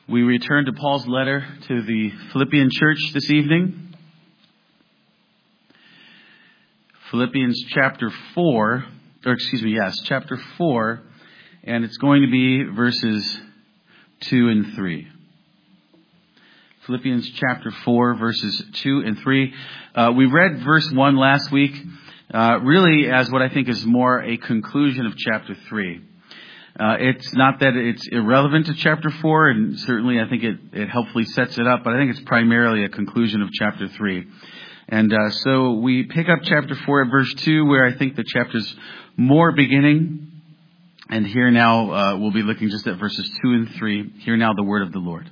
We return to Paul's letter to the Philippian church this evening. Philippians chapter 4, chapter 4, and it's going to be verses 2 and 3. Philippians chapter 4, verses 2 and 3. We read verse 1 last week, really as what I think is more a conclusion of chapter 3. It's not that it's irrelevant to chapter 4, and certainly I think it helpfully sets it up, but I think it's primarily a conclusion of chapter 3. And so we pick up chapter 4 at verse 2, where I think the chapter's more beginning. And here now we'll be looking just at verses 2 and 3. Hear now the word of the Lord.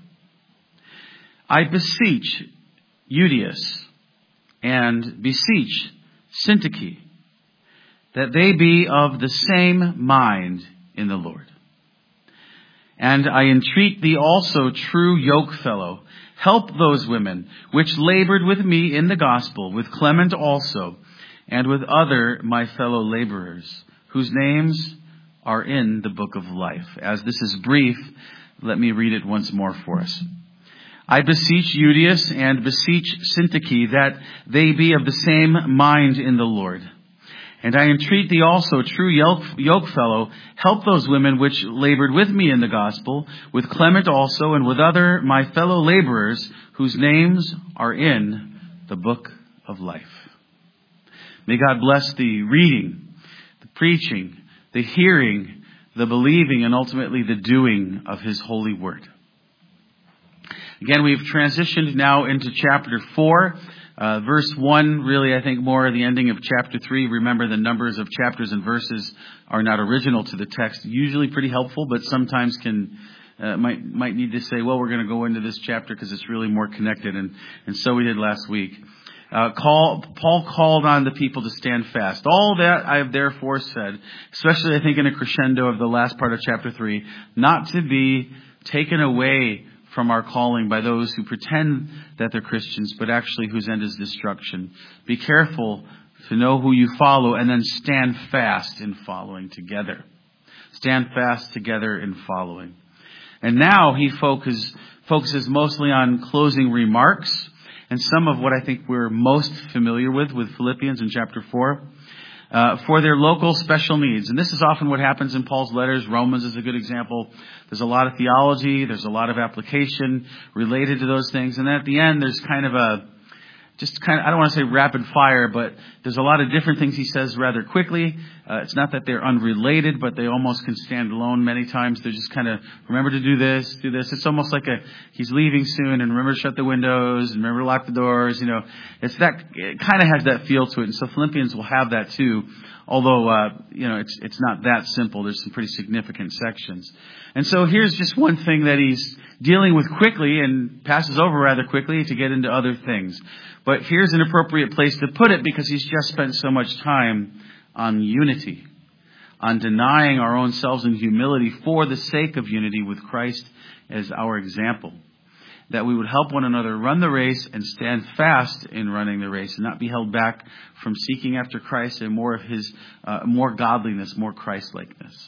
I beseech Euodias and beseech Syntyche that they be of the same mind in the Lord. And I entreat thee also, true yokefellow, help those women which labored with me in the gospel, with Clement also, and with other my fellow laborers, whose names are in the book of life. As this is brief, let me read it once more for us. I beseech Euodias and beseech Syntyche that they be of the same mind in the Lord. And I entreat thee also, true yokefellow, help those women which labored with me in the gospel, with Clement also, and with other my fellow laborers, whose names are in the book of life. May God bless the reading, the preaching, the hearing, the believing, and ultimately the doing of His holy word. Again, we've transitioned now into chapter 4. Verse 1, really, I think more the ending of chapter 3. Remember, the numbers of chapters and verses are not original to the text. Usually pretty helpful, but sometimes might need to say, well, we're going to go into this chapter because it's really more connected. And so we did last week. Paul called on the people to stand fast. All that I have therefore said, especially I think in a crescendo of the last part of chapter 3, not to be taken away from our calling by those who pretend that they're Christians, but actually whose end is destruction. Be careful to know who you follow, and then stand fast in following together. Stand fast together in following. And now he focuses mostly on closing remarks, and some of what I think we're most familiar with Philippians in chapter 4. For their local special needs. And this is often what happens in Paul's letters. Romans is a good example. There's a lot of theology. There's a lot of application related to those things. And then at the end, there's kind of I don't want to say rapid fire, but there's a lot of different things he says rather quickly. It's not that they're unrelated, but they almost can stand alone many times. They're just kind of, remember to do this, do this. It's almost like he's leaving soon, and remember to shut the windows, and remember to lock the doors. It kind of has that feel to it. And so Philippians will have that too. Although, it's not that simple. There's some pretty significant sections. And so here's just one thing that he's dealing with quickly and passes over rather quickly to get into other things. But here's an appropriate place to put it because he's just spent so much time on unity, on denying our own selves in humility for the sake of unity with Christ as our example. That we would help one another run the race and stand fast in running the race and not be held back from seeking after Christ and more of His, more godliness, more Christ-likeness.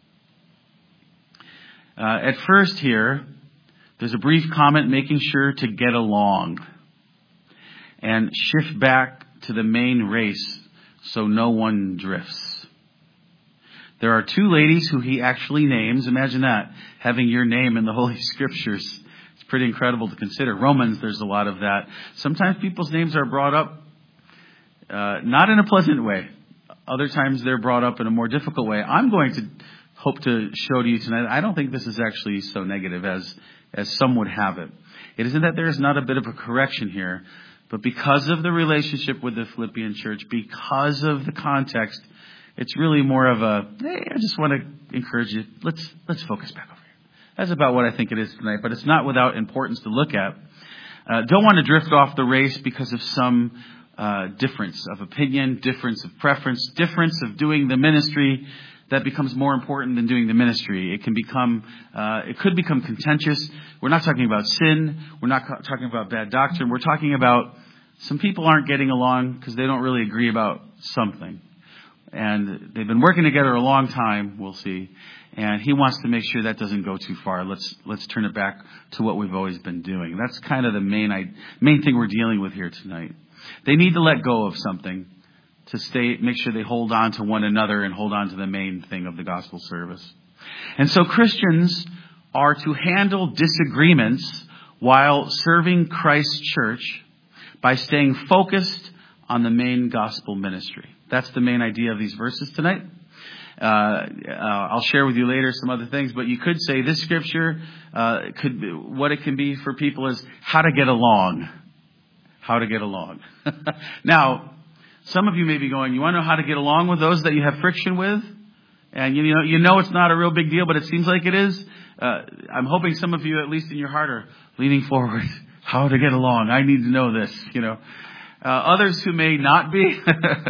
At first here, there's a brief comment making sure to get along and shift back to the main race so no one drifts. There are two ladies who he actually names. Imagine that, having your name in the Holy Scriptures. It's pretty incredible to consider. Romans, there's a lot of that. Sometimes people's names are brought up not in a pleasant way. Other times they're brought up in a more difficult way. I'm going to hope to show to you tonight, I don't think this is actually so negative as some would have it. It isn't that there is not a bit of a correction here, but because of the relationship with the Philippian church, because of the context, it's really more of hey, I just want to encourage you, let's focus back over here. That's about what I think it is tonight, but it's not without importance to look at. Don't want to drift off the race because of some difference of opinion, difference of preference, difference of doing the ministry that becomes more important than doing the ministry. It could become contentious. We're not talking about sin. We're not talking about bad doctrine. We're talking about some people aren't getting along because they don't really agree about something. And they've been working together a long time, we'll see. And he wants to make sure that doesn't go too far. Let's turn it back to what we've always been doing. That's kind of the main thing we're dealing with here tonight. They need to let go of something to make sure they hold on to one another and hold on to the main thing of the gospel service. And so Christians are to handle disagreements while serving Christ's church by staying focused on the main gospel ministry. That's the main idea of these verses tonight. I'll share with you later some other things, but you could say this scripture what it can be for people is how to get along. How to get along. Now, some of you may be going, you want to know how to get along with those that you have friction with? And you know it's not a real big deal, but it seems like it is. I'm hoping some of you, at least in your heart, are leaning forward. How to get along. I need to know this, Others who may not be,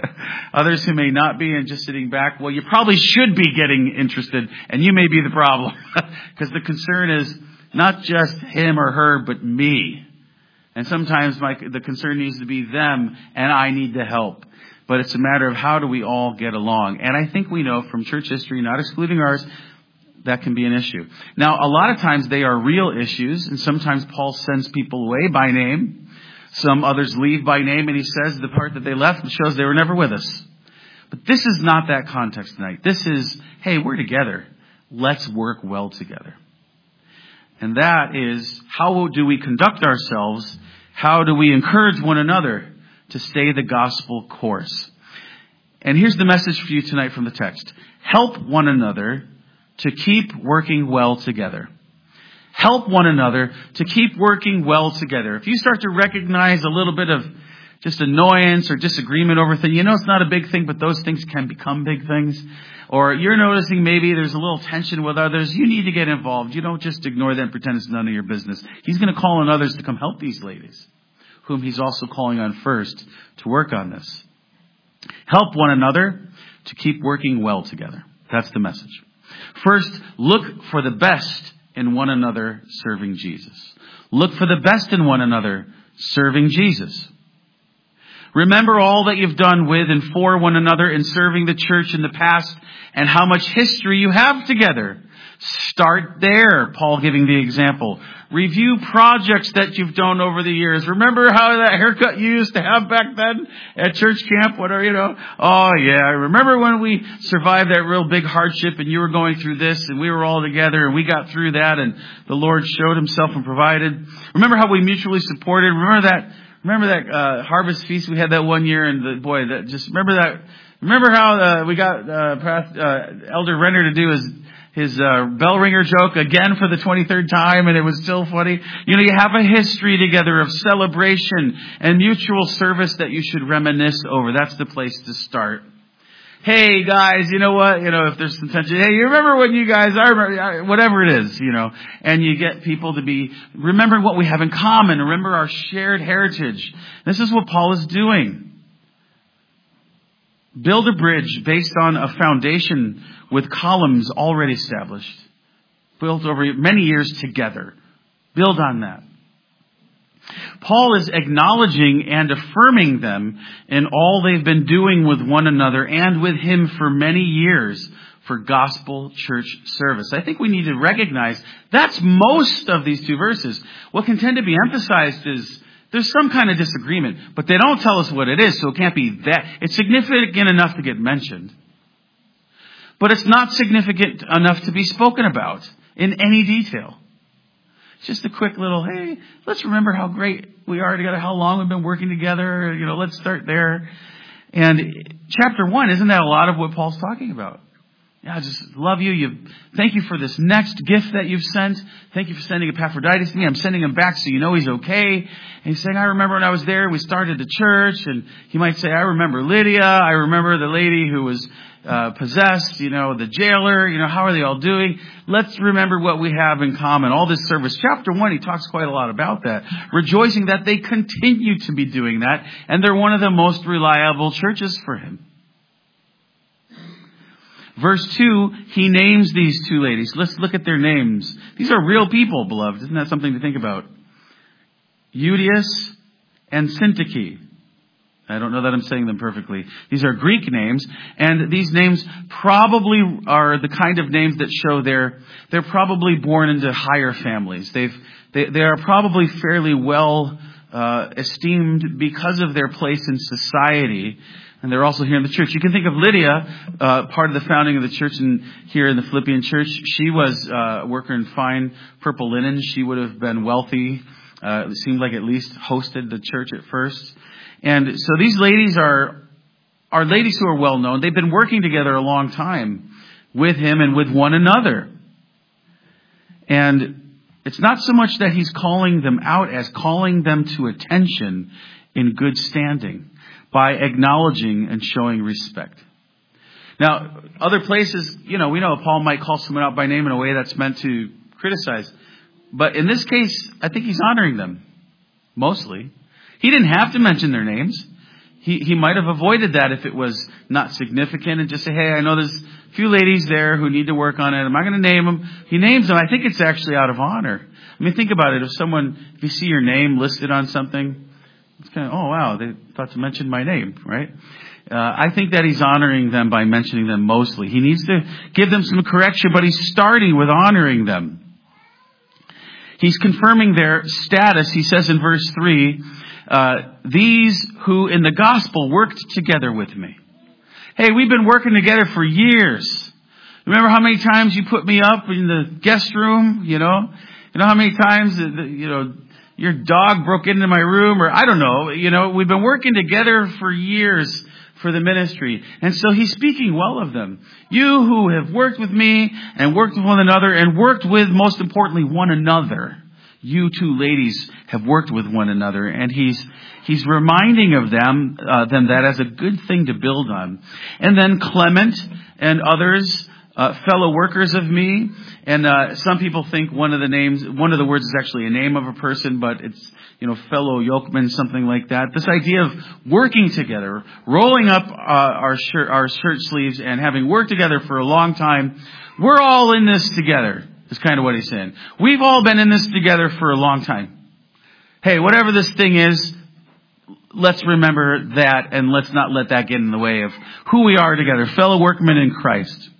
and just sitting back, well, you probably should be getting interested, and you may be the problem. Because the concern is not just him or her, but me. And sometimes the concern needs to be them, and I need to help. But it's a matter of how do we all get along. And I think we know from church history, not excluding ours, that can be an issue. Now, a lot of times they are real issues, and sometimes Paul sends people away by name. Some others leave by name, and he says the part that they left shows they were never with us. But this is not that context tonight. This is, hey, we're together. Let's work well together. And that is, how do we conduct ourselves? How do we encourage one another to stay the gospel course? And here's the message for you tonight from the text. Help one another to keep working well together. Help one another to keep working well together. If you start to recognize a little bit of just annoyance or disagreement over things, it's not a big thing, but those things can become big things. Or you're noticing maybe there's a little tension with others. You need to get involved. You don't just ignore them and pretend it's none of your business. He's going to call on others to come help these ladies, whom he's also calling on first to work on this. Help one another to keep working well together. That's the message. First, look for the best in one another serving Jesus. Look for the best in one another serving Jesus. Remember all that you've done with and for one another in serving the church in the past and how much history you have together. Start there, Paul giving the example. Review projects that you've done over the years. Remember how that haircut you used to have back then at church camp? Oh yeah, I remember when we survived that real big hardship and you were going through this and we were all together and we got through that and the Lord showed himself and provided. Remember how we mutually supported? Remember that harvest feast we had that one year and remember how we got Elder Renner to do his bell ringer joke again for the 23rd time, and it was still funny. You have a history together of celebration and mutual service that you should reminisce over. That's the place to start. Hey guys, you know what? If there's some tension, hey, you remember when you guys are, whatever it is, and you get people to be remembering what we have in common. Remember our shared heritage. This is what Paul is doing. Build a bridge based on a foundation with columns already established, built over many years together. Build on that. Paul is acknowledging and affirming them in all they've been doing with one another and with him for many years for gospel church service. I think we need to recognize that's most of these two verses. What can tend to be emphasized is there's some kind of disagreement, but they don't tell us what it is, so it can't be that. It's significant enough to get mentioned, but it's not significant enough to be spoken about in any detail. It's just a quick little, hey, let's remember how great we are together, how long we've been working together. Let's start there. And chapter 1, isn't that a lot of what Paul's talking about? Yeah, I just love you. Thank you for this next gift that you've sent. Thank you for sending Epaphroditus to me. I'm sending him back so you know he's okay. And he's saying, I remember when I was there, we started the church. And he might say, I remember Lydia. I remember the lady who was possessed, the jailer. How are they all doing? Let's remember what we have in common. All this service. Chapter 1, he talks quite a lot about that. Rejoicing that they continue to be doing that. And they're one of the most reliable churches for him. Verse 2, he names these two ladies. Let's look at their names. These are real people, beloved. Isn't that something to think about? Euodias and Syntyche. I don't know that I'm saying them perfectly. These are Greek names, and these names probably are the kind of names that show they're probably born into higher families. They are probably fairly well esteemed because of their place in society, and they're also here in the church. You can think of Lydia, part of the founding of the church here in the Philippian church. She was a worker in fine purple linen. She would have been wealthy. It seemed like at least hosted the church at first. And so these ladies are ladies who are well known. They've been working together a long time with him and with one another. And it's not so much that he's calling them out as calling them to attention in good standing by acknowledging and showing respect. Now, other places, we know Paul might call someone out by name in a way that's meant to criticize. But in this case, I think he's honoring them, mostly. He didn't have to mention their names. He might have avoided that if it was not significant and just say, hey, I know there's a few ladies there who need to work on it. I'm not going to name them. He names them. I think it's actually out of honor. I mean, think about it. If you see your name listed on something, it's kind of, oh, wow, they thought to mention my name, right? I think that he's honoring them by mentioning them mostly. He needs to give them some correction, but he's starting with honoring them. He's confirming their status. He says in verse 3, these who in the gospel worked together with me. Hey, we've been working together for years. Remember how many times you put me up in the guest room? You know how many times, your dog broke into my room, or I don't know. We've been working together for years for the ministry. And so he's speaking well of them. You who have worked with me and worked with one another and worked with, most importantly, one another. You two ladies have worked with one another, and he's reminding of them that as a good thing to build on. And then Clement and others, fellow workers of me, and some people think one of the words is actually a name of a person, but it's fellow yokemen, something like that. This idea of working together, rolling up our shirt sleeves, and having worked together for a long time. We're all in this together. Is kind of what he's saying. We've all been in this together for a long time. Hey, whatever this thing is, let's remember that and let's not let that get in the way of who we are together, fellow workmen in Christ.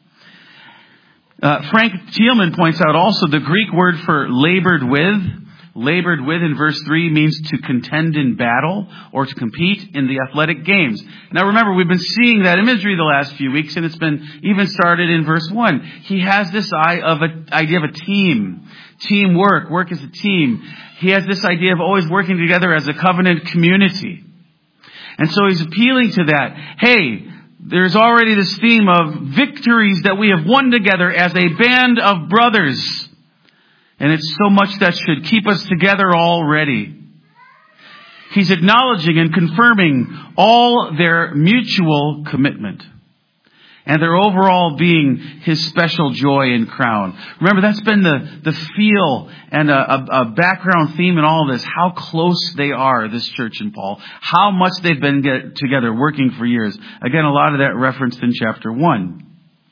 Frank Thielman points out also the Greek word for labored with. Labored with in verse 3 means to contend in battle or to compete in the athletic games. Now remember, we've been seeing that imagery the last few weeks, and it's been even started in verse 1. He has this idea of a team, teamwork, work as a team. He has this idea of always working together as a covenant community. And so he's appealing to that. Hey, there's already this theme of victories that we have won together as a band of brothers. And it's so much that should keep us together already. He's acknowledging and confirming all their mutual commitment and their overall being his special joy and crown. Remember, that's been the feel and a background theme in all of this. How close they are, this church and Paul. How much they've been together working for years. Again, a lot of that referenced in chapter 1.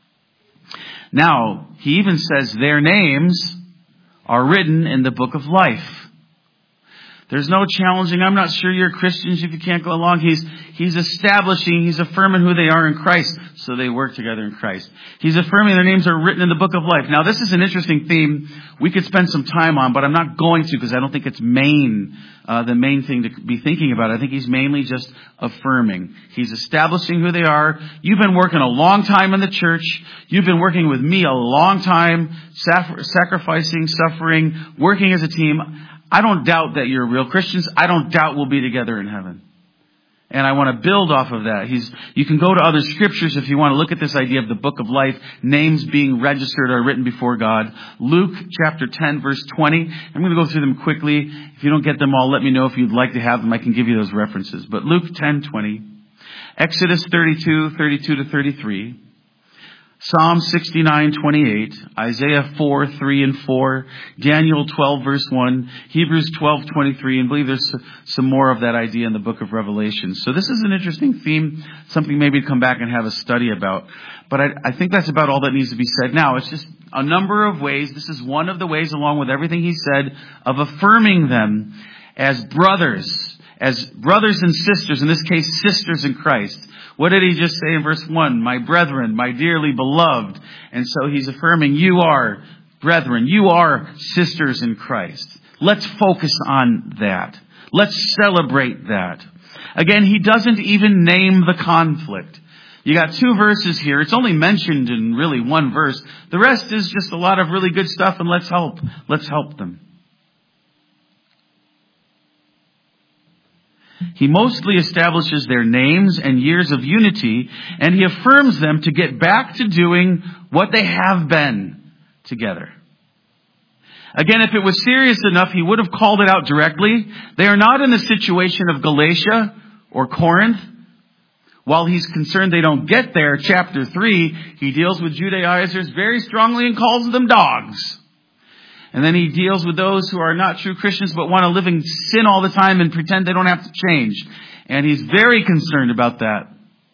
Now, he even says their names are written in the book of life. There's no challenging, I'm not sure you're Christians if you can't go along. He's establishing, he's affirming who they are in Christ, so they work together in Christ. He's affirming their names are written in the book of life. Now this is an interesting theme we could spend some time on, but I'm not going to because I don't think it's the main thing to be thinking about. I think he's mainly just affirming. He's establishing who they are. You've been working a long time in the church. You've been working with me a long time, sacrificing, suffering, working as a team. I don't doubt that you're real Christians. I don't doubt we'll be together in heaven. And I want to build off of that. You can go to other scriptures if you want to look at this idea of the book of life, names being registered or written before God. Luke chapter 10, verse 20. I'm going to go through them quickly. If you don't get them all, let me know if you'd like to have them. I can give you those references. But Luke 10:20, Exodus 32 to 33. Psalm 69:28, Isaiah 4:3 and 4, Daniel 12 verse 1, Hebrews 12:23, and I believe there's some more of that idea in the book of Revelation. So this is an interesting theme, something maybe to come back and have a study about. But I think that's about all that needs to be said. Now, it's just a number of ways. This is one of the ways, along with everything he said, of affirming them as brothers and sisters, in this case, sisters in Christ. What did he just say in verse 1? My brethren, my dearly beloved. And so he's affirming, you are brethren, you are sisters in Christ. Let's focus on that. Let's celebrate that. Again, he doesn't even name the conflict. You got 2 verses here. It's only mentioned in really 1 verse. The rest is just a lot of really good stuff, and let's help them. He mostly establishes their names and years of unity, and he affirms them to get back to doing what they have been together. Again, if it was serious enough, he would have called it out directly. They are not in the situation of Galatia or Corinth. While he's concerned they don't get there, chapter 3, he deals with Judaizers very strongly and calls them dogs. And then he deals with those who are not true Christians but want to live in sin all the time and pretend they don't have to change. And he's very concerned about that.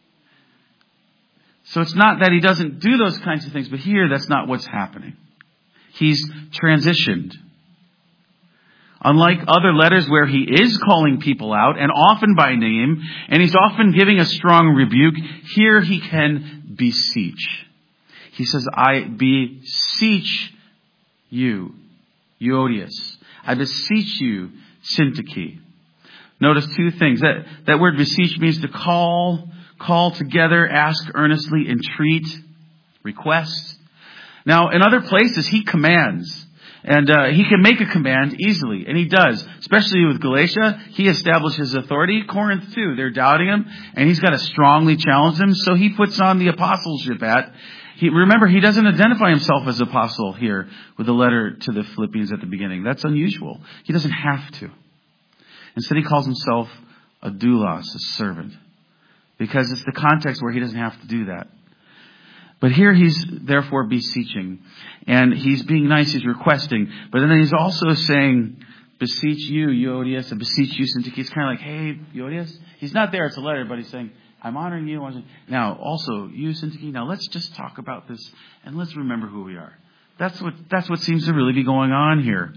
So it's not that he doesn't do those kinds of things, but here that's not what's happening. He's transitioned. Unlike other letters where he is calling people out, and often by name, and he's often giving a strong rebuke, here he can beseech. He says, I beseech you, Euodias. I beseech you, Syntyche. Notice 2 things. That word beseech means to call together, ask earnestly, entreat, request. Now, in other places, he commands. And he can make a command easily, and he does. Especially with Galatia, he establishes authority. Corinth too, they're doubting him, and he's got to strongly challenge them. So he puts on the apostleship hat. Remember, he doesn't identify himself as apostle here with the letter to the Philippians at the beginning. That's unusual. He doesn't have to. Instead, he calls himself a doulos, a servant, because it's the context where he doesn't have to do that. But here he's therefore beseeching. And he's being nice, he's requesting. But then he's also saying, beseech you, Euodias, and beseech you, Syntyche. It's kind of like, hey, Euodias. He's not there, it's a letter, but he's saying, I'm honoring you. Now, also, you, Syntyche, now let's just talk about this and let's remember who we are. That's what seems to really be going on here.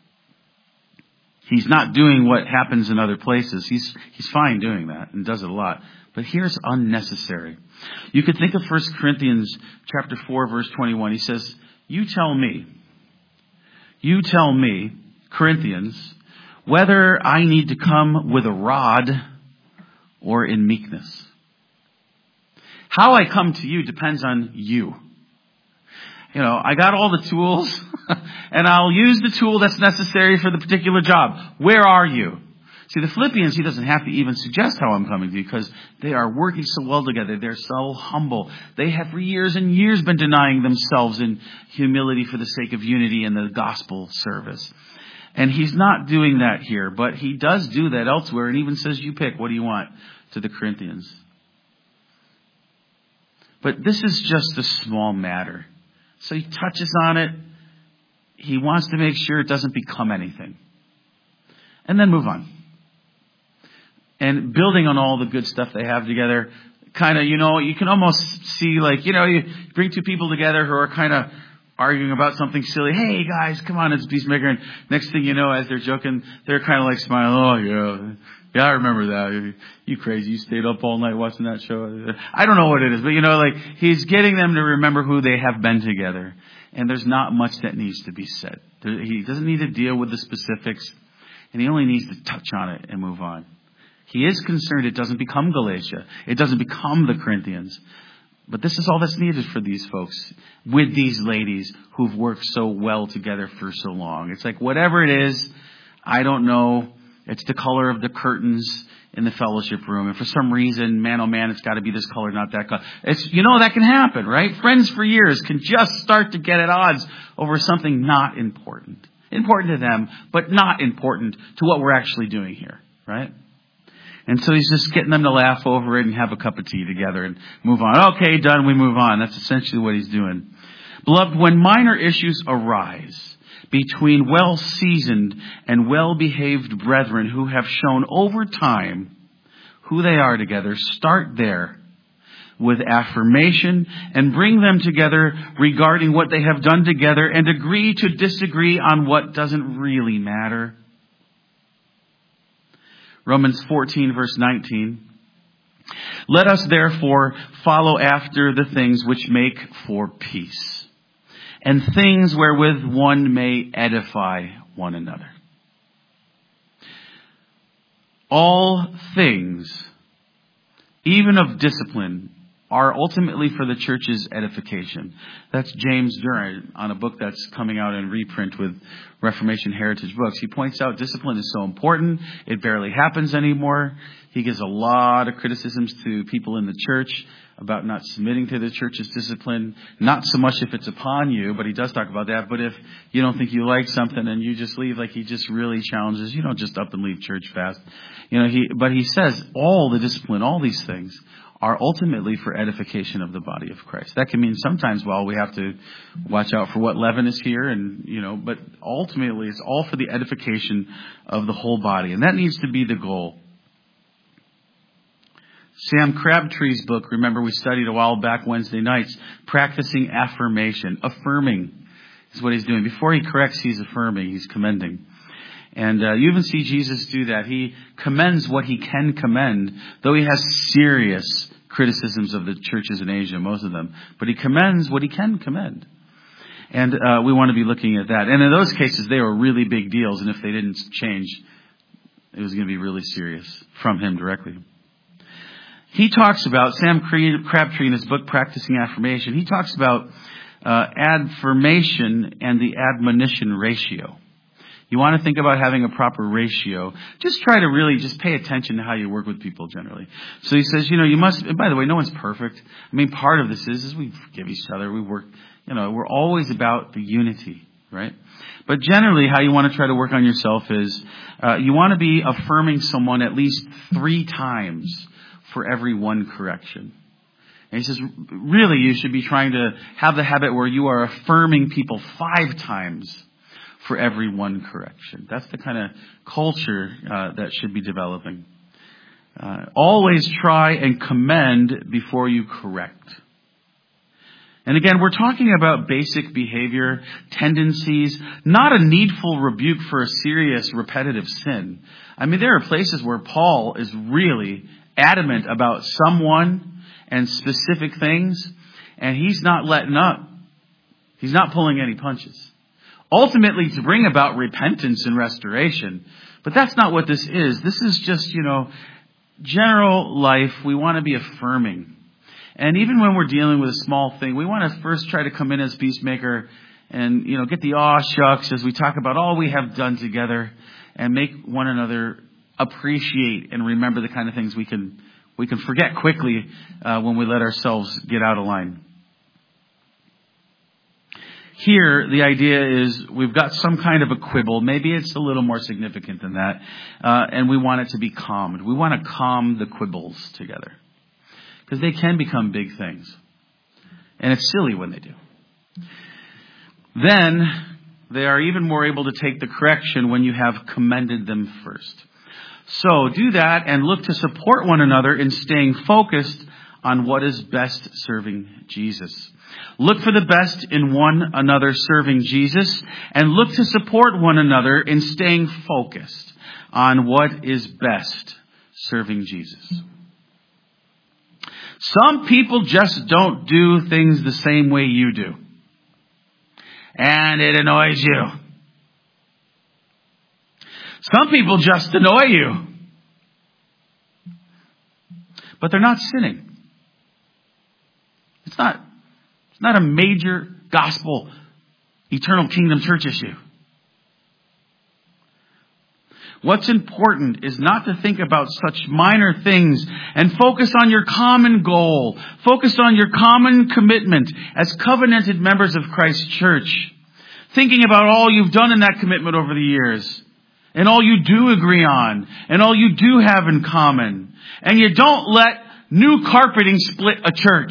He's not doing what happens in other places. He's fine doing that and does it a lot. But here's unnecessary. You could think of 1 Corinthians chapter 4, verse 21. He says, you tell me, Corinthians, whether I need to come with a rod or in meekness. How I come to you depends on you. I got all the tools and I'll use the tool that's necessary for the particular job. Where are you? See, the Philippians, he doesn't have to even suggest how I'm coming to you because they are working so well together. They're so humble. They have for years and years been denying themselves in humility for the sake of unity and the gospel service. And he's not doing that here, but he does do that elsewhere and even says, you pick, what do you want, to the Corinthians. But this is just a small matter. So he touches on it. He wants to make sure it doesn't become anything. And then move on. And building on all the good stuff they have together, kind of, you can almost see you bring 2 people together who are kind of arguing about something silly. Hey guys, come on, it's Peacemaker. And next thing you know, as they're joking, they're kind of like smiling. Oh yeah, I remember that. You crazy, you stayed up all night watching that show. I don't know what it is, but he's getting them to remember who they have been together. And there's not much that needs to be said. He doesn't need to deal with the specifics, and he only needs to touch on it and move on. He is concerned it doesn't become Galatia. It doesn't become the Corinthians. But this is all that's needed for these folks with these ladies who've worked so well together for so long. It's like whatever it is, I don't know. It's the color of the curtains in the fellowship room. And for some reason, man, oh man, it's got to be this color, not that color. That can happen, right? Friends for years can just start to get at odds over something not important. Important to them, but not important to what we're actually doing here, right? And so he's just getting them to laugh over it and have a cup of tea together and move on. Okay, done, we move on. That's essentially what he's doing. Beloved, when minor issues arise between well-seasoned and well-behaved brethren who have shown over time who they are together, start there with affirmation and bring them together regarding what they have done together and agree to disagree on what doesn't really matter. Romans 14, verse 19. Let us therefore follow after the things which make for peace, and things wherewith one may edify one another. All things, even of discipline, are ultimately for the church's edification. That's James Durant on a book that's coming out in reprint with Reformation Heritage Books. He points out discipline is so important. It barely happens anymore. He gives a lot of criticisms to people in the church about not submitting to the church's discipline. Not so much if it's upon you, but he does talk about that. But if you don't think you like something and you just leave, like he just really challenges, you don't just up and leave church fast. But he says all the discipline, all these things are ultimately for edification of the body of Christ. That can mean sometimes, we have to watch out for what leaven is here, but ultimately it's all for the edification of the whole body. And that needs to be the goal. Sam Crabtree's book, remember we studied a while back Wednesday nights, Practicing Affirmation. Affirming is what he's doing. Before he corrects, he's affirming, he's commending. And you even see Jesus do that. He commends what he can commend, though he has serious criticisms of the churches in Asia, most of them. But he commends what he can commend. And we want to be looking at that. And in those cases, they were really big deals. And if they didn't change, it was going to be really serious from him directly. He talks about, Sam Crabtree in his book, Practicing Affirmation, he talks about affirmation and the admonition ratio. You want to think about having a proper ratio. Just try to really just pay attention to how you work with people generally. So he says, you must, and by the way, no one's perfect. I mean, part of this is we forgive each other. We work, we're always about the unity, right? But generally, how you want to try to work on yourself is, you want to be affirming someone at least 3 times for every one correction. And he says, really, you should be trying to have the habit where you are affirming people 5 times for every one correction. That's the kind of culture that should be developing. Always try and commend before you correct. And again, we're talking about basic behavior, tendencies, not a needful rebuke for a serious repetitive sin. I mean, there are places where Paul is really adamant about someone and specific things, and he's not letting up. He's not pulling any punches. Ultimately, to bring about repentance and restoration. But that's not what this is. This is just, general life. We want to be affirming. And even when we're dealing with a small thing, we want to first try to come in as peacemaker and, get the aw shucks as we talk about all we have done together and make one another appreciate and remember the kind of things we can forget quickly when we let ourselves get out of line. Here, the idea is we've got some kind of a quibble. Maybe it's a little more significant than that. And we want it to be calmed. We want to calm the quibbles together. Because they can become big things. And it's silly when they do. Then, they are even more able to take the correction when you have commended them first. So, do that and look to support one another in staying focused on what is best serving Jesus. Look for the best in one another serving Jesus, and look to support one another in staying focused on what is best serving Jesus. Some people just don't do things the same way you do. And it annoys you. Some people just annoy you. But they're not sinning. It's not a major gospel, eternal kingdom church issue. What's important is not to think about such minor things and focus on your common goal. Focus on your common commitment as covenanted members of Christ's church. Thinking about all you've done in that commitment over the years. And all you do agree on. And all you do have in common. And you don't let new carpeting split a church.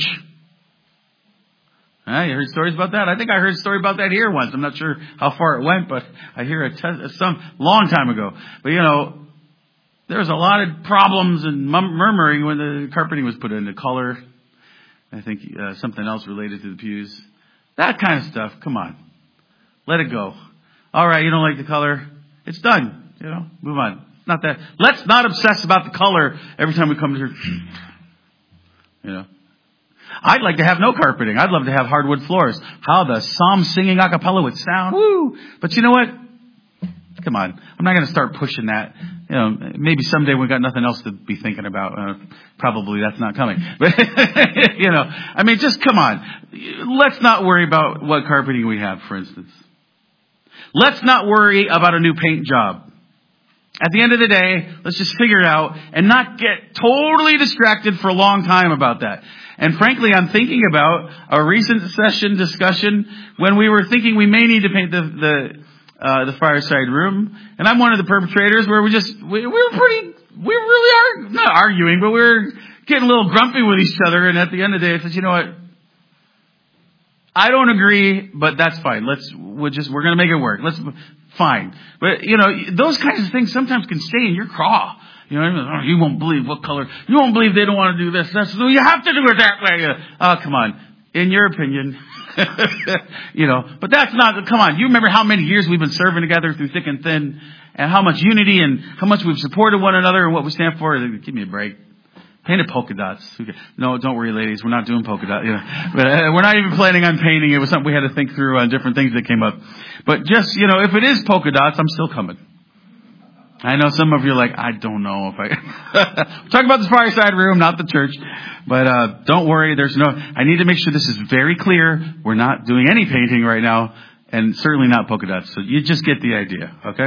You heard stories about that? I think I heard a story about that here once. I'm not sure how far it went, but I hear some long time ago. But there was a lot of problems and murmuring when the carpeting was put in. The color, I think something else related to the pews. That kind of stuff. Come on. Let it go. All right, you don't like the color. It's done. Move on. Not that. Let's not obsess about the color every time we come to church. You know. I'd like to have no carpeting. I'd love to have hardwood floors. How the psalm singing a cappella would sound. Woo! But you know what? Come on. I'm not going to start pushing that. You know, maybe someday we've got nothing else to be thinking about. Probably that's not coming. But, you know, I mean, just come on. Let's not worry about what carpeting we have, for instance. Let's not worry about a new paint job. At the end of the day, let's just figure it out and not get totally distracted for a long time about that. And frankly, I'm thinking about a recent session discussion when we were thinking we may need to paint the fireside room. And I'm one of the perpetrators where we really are not arguing, but we're getting a little grumpy with each other. And at the end of the day, I said, you know what? I don't agree, but that's fine. We're going to make it work. Fine. But, you know, those kinds of things sometimes can stay in your craw. You know what I mean? Oh, you won't believe what color. You won't believe they don't want to do this. You have to do it that way. Oh, come on. In your opinion. You know, but that's not, come on. You remember how many years we've been serving together through thick and thin and how much unity and how much we've supported one another and what we stand for. Give me a break. Painted polka dots. No, don't worry, ladies. We're not doing polka dots. You know, but we're not even planning on painting. It was something we had to think through on different things that came up. But just, you know, if it is polka dots, I'm still coming. I know some of you are like, I don't know if I... Talk about the fireside room, not the church. But don't worry, I need to make sure this is very clear. We're not doing any painting right now. And certainly not polka dots. So you just get the idea, okay?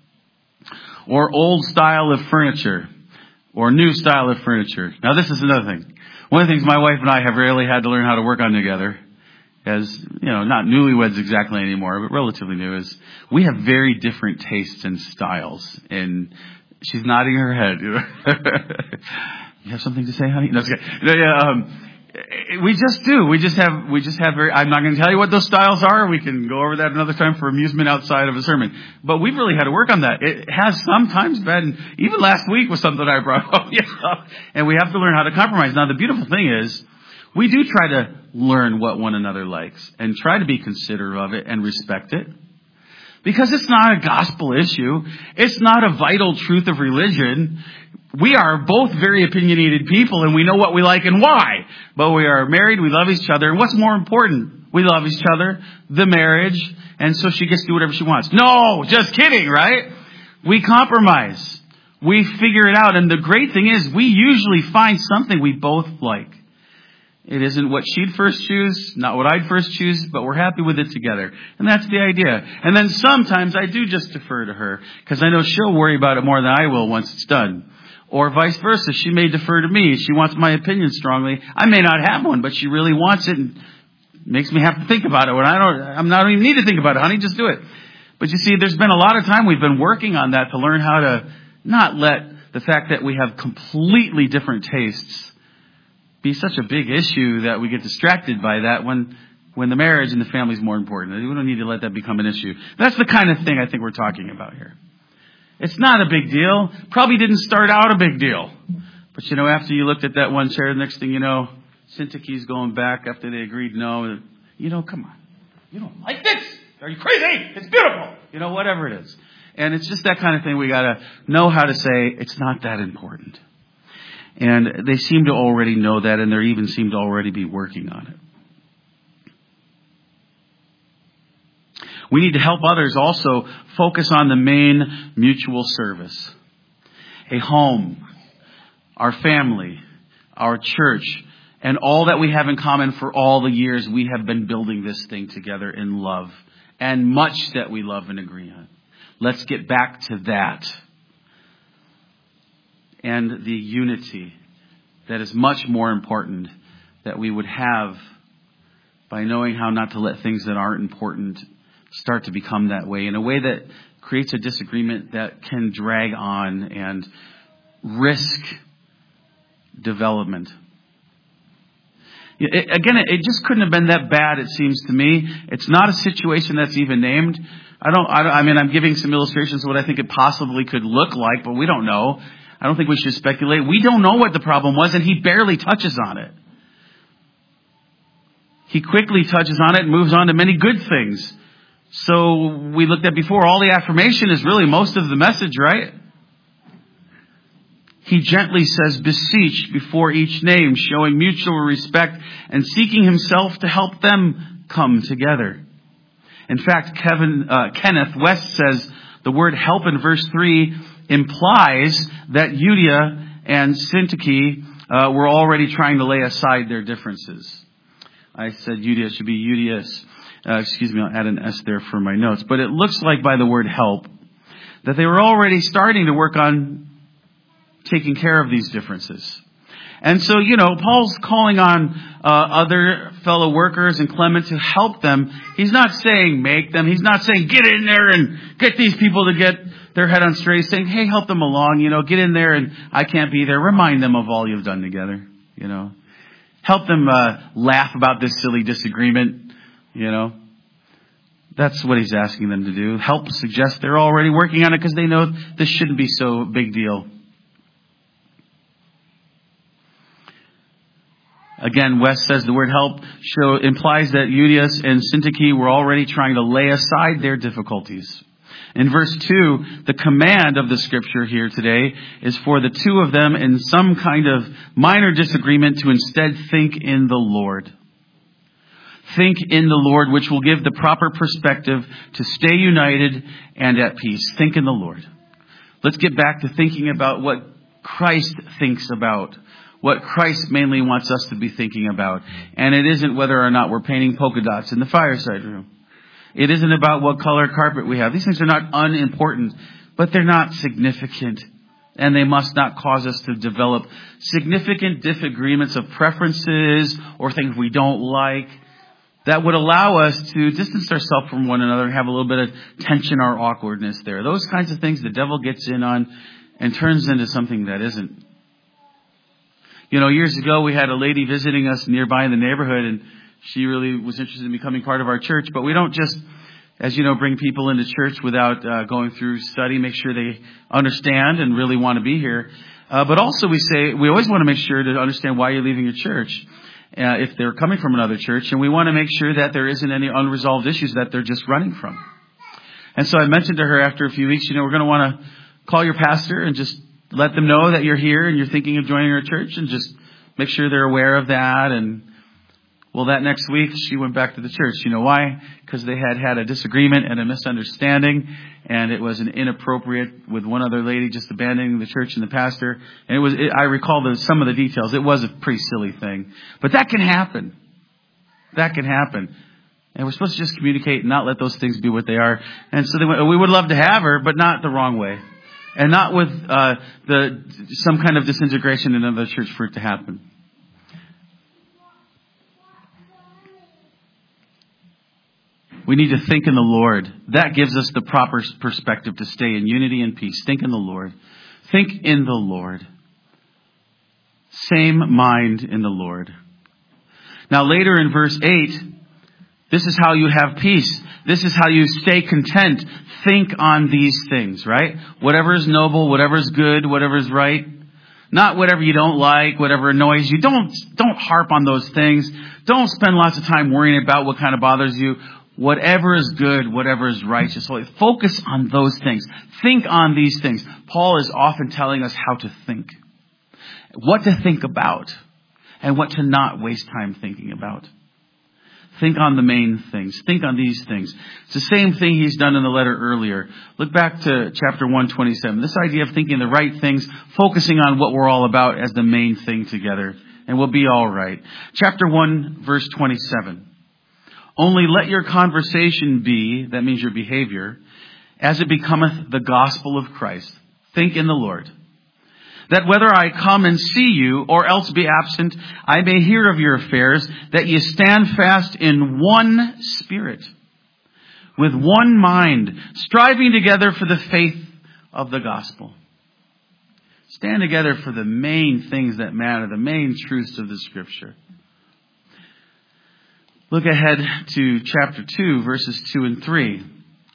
Or old style of furniture. Or new style of furniture. Now this is another thing. One of the things my wife and I have really had to learn how to work on together, as, you know, not newlyweds exactly anymore, but relatively new, is we have very different tastes and styles. And she's nodding her head. You have something to say, honey? No, it's okay. We just do. We just have very, I'm not going to tell you what those styles are. We can go over that another time for amusement outside of a sermon. But we've really had to work on that. It has sometimes been, even last week was something I brought up, you know, and we have to learn how to compromise. Now the beautiful thing is, we do try to learn what one another likes and try to be considerate of it and respect it. Because it's not a gospel issue. It's not a vital truth of religion. We are both very opinionated people and we know what we like and why. But we are married, we love each other. And what's more important? We love each other, the marriage, and so she gets to do whatever she wants. No, just kidding, right? We compromise. We figure it out. And the great thing is we usually find something we both like. It isn't what she'd first choose, not what I'd first choose, but we're happy with it together. And that's the idea. And then sometimes I do just defer to her because I know she'll worry about it more than I will once it's done. Or vice versa. She may defer to me. She wants my opinion strongly. I may not have one, but she really wants it and makes me have to think about it. When I'm not even need to think about it, honey, just do it. But you see, there's been a lot of time we've been working on that to learn how to not let the fact that we have completely different tastes be such a big issue that we get distracted by that when the marriage and the family is more important. We don't need to let that become an issue. That's the kind of thing I think we're talking about here. It's not a big deal. Probably didn't start out a big deal. But, you know, after you looked at that one chair, the next thing you know, Syntyche's going back after they agreed no. You know, come on. You don't like this? Are you crazy? It's beautiful. You know, whatever it is. And it's just that kind of thing we got to know how to say it's not that important. And they seem to already know that, and they even seem to already be working on it. We need to help others also focus on the main mutual service. A home, our family, our church, and all that we have in common for all the years we have been building this thing together in love. And much that we love and agree on. Let's get back to that. And the unity that is much more important that we would have by knowing how not to let things that aren't important start to become that way in a way that creates a disagreement that can drag on and risk development. It just couldn't have been that bad, it seems to me. It's not a situation that's even named. I'm giving some illustrations of what I think it possibly could look like, but we don't know. I don't think we should speculate. We don't know what the problem was, and he barely touches on it. He quickly touches on it and moves on to many good things. So we looked at before, all the affirmation is really most of the message, right? he gently says beseech before each name, showing mutual respect and seeking himself to help them come together. In fact, Kenneth West says the word help in verse 3 implies that Euodia and Syntyche were already trying to lay aside their differences. I said Euodia, it should be Euodias. I'll add an S there for my notes. But it looks like by the word help that they were already starting to work on taking care of these differences. And so, Paul's calling on other fellow workers and Clement to help them. He's not saying make them. He's not saying get in there and get these people to get their head on straight. He's saying, hey, help them along. Get in there and I can't be there. Remind them of all you've done together. Help them laugh about this silly disagreement. That's what he's asking them to do. Help suggest they're already working on it because they know this shouldn't be so big deal. Again, West says the word help implies that Euodias and Syntyche were already trying to lay aside their difficulties. In verse 2, the command of the scripture here today is for the two of them in some kind of minor disagreement to instead think in the Lord. Think in the Lord, which will give the proper perspective to stay united and at peace. Think in the Lord. Let's get back to thinking about what Christ thinks about. What Christ mainly wants us to be thinking about. And it isn't whether or not we're painting polka dots in the fireside room. It isn't about what color carpet we have. These things are not unimportant, but they're not significant. And they must not cause us to develop significant disagreements of preferences or things we don't like that would allow us to distance ourselves from one another and have a little bit of tension or awkwardness there. Those kinds of things the devil gets in on and turns into something that isn't. Years ago we had a lady visiting us nearby in the neighborhood, and she really was interested in becoming part of our church. But we don't just, as you know, bring people into church without going through study, make sure they understand and really want to be here. But also we always want to make sure to understand why you're leaving your church. If they're coming from another church, and we want to make sure that there isn't any unresolved issues that they're just running from. And so I mentioned to her after a few weeks, we're going to want to call your pastor and just let them know that you're here and you're thinking of joining our church, and just make sure they're aware of that. And that next week she went back to the church. You know why? Because they had a disagreement and a misunderstanding, and it was an inappropriate with one other lady just abandoning the church and the pastor. And I recall some of the details. It was a pretty silly thing, but that can happen. That can happen. And we're supposed to just communicate and not let those things be what they are. And so we would love to have her, but not the wrong way. And not with some kind of disintegration in another church for it to happen. We need to think in the Lord. That gives us the proper perspective to stay in unity and peace. Think in the Lord. Think in the Lord. Same mind in the Lord. Now later in verse 8, this is how you have peace. This is how you stay content. Think on these things, right? Whatever is noble, whatever is good, whatever is right. Not whatever you don't like, whatever annoys you. Don't harp on those things. Don't spend lots of time worrying about what kind of bothers you. Whatever is good, whatever is righteous, focus on those things. Think on these things. Paul is often telling us how to think. What to think about. And what to not waste time thinking about. Think on the main things. Think on these things. It's the same thing he's done in the letter earlier. Look back to chapter 1:27. This idea of thinking the right things, focusing on what we're all about as the main thing together. And we'll be all right. Chapter 1, verse 27. Only let your conversation be, that means your behavior, as it becometh the gospel of Christ. Think in the Lord. That whether I come and see you, or else be absent, I may hear of your affairs, that ye stand fast in one spirit, with one mind, striving together for the faith of the gospel. Stand together for the main things that matter, the main truths of the Scripture. Look ahead to chapter 2, verses 2 and 3.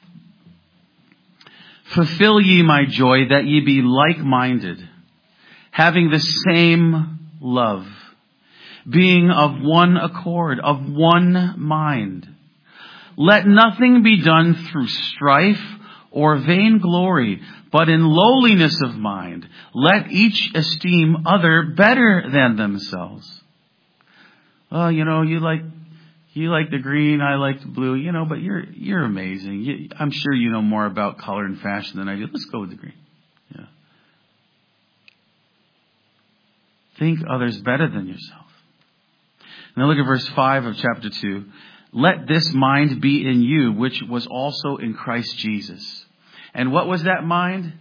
Fulfill ye my joy, that ye be like-minded, having the same love, being of one accord, of one mind. Let nothing be done through strife or vainglory, but in lowliness of mind, let each esteem other better than themselves. Oh, you like the green, I like the blue, but you're amazing. I'm sure you know more about color and fashion than I do. Let's go with the green. Yeah. Think others better than yourself. Now look at verse 5 of chapter 2. Let this mind be in you, which was also in Christ Jesus. And what was that mind?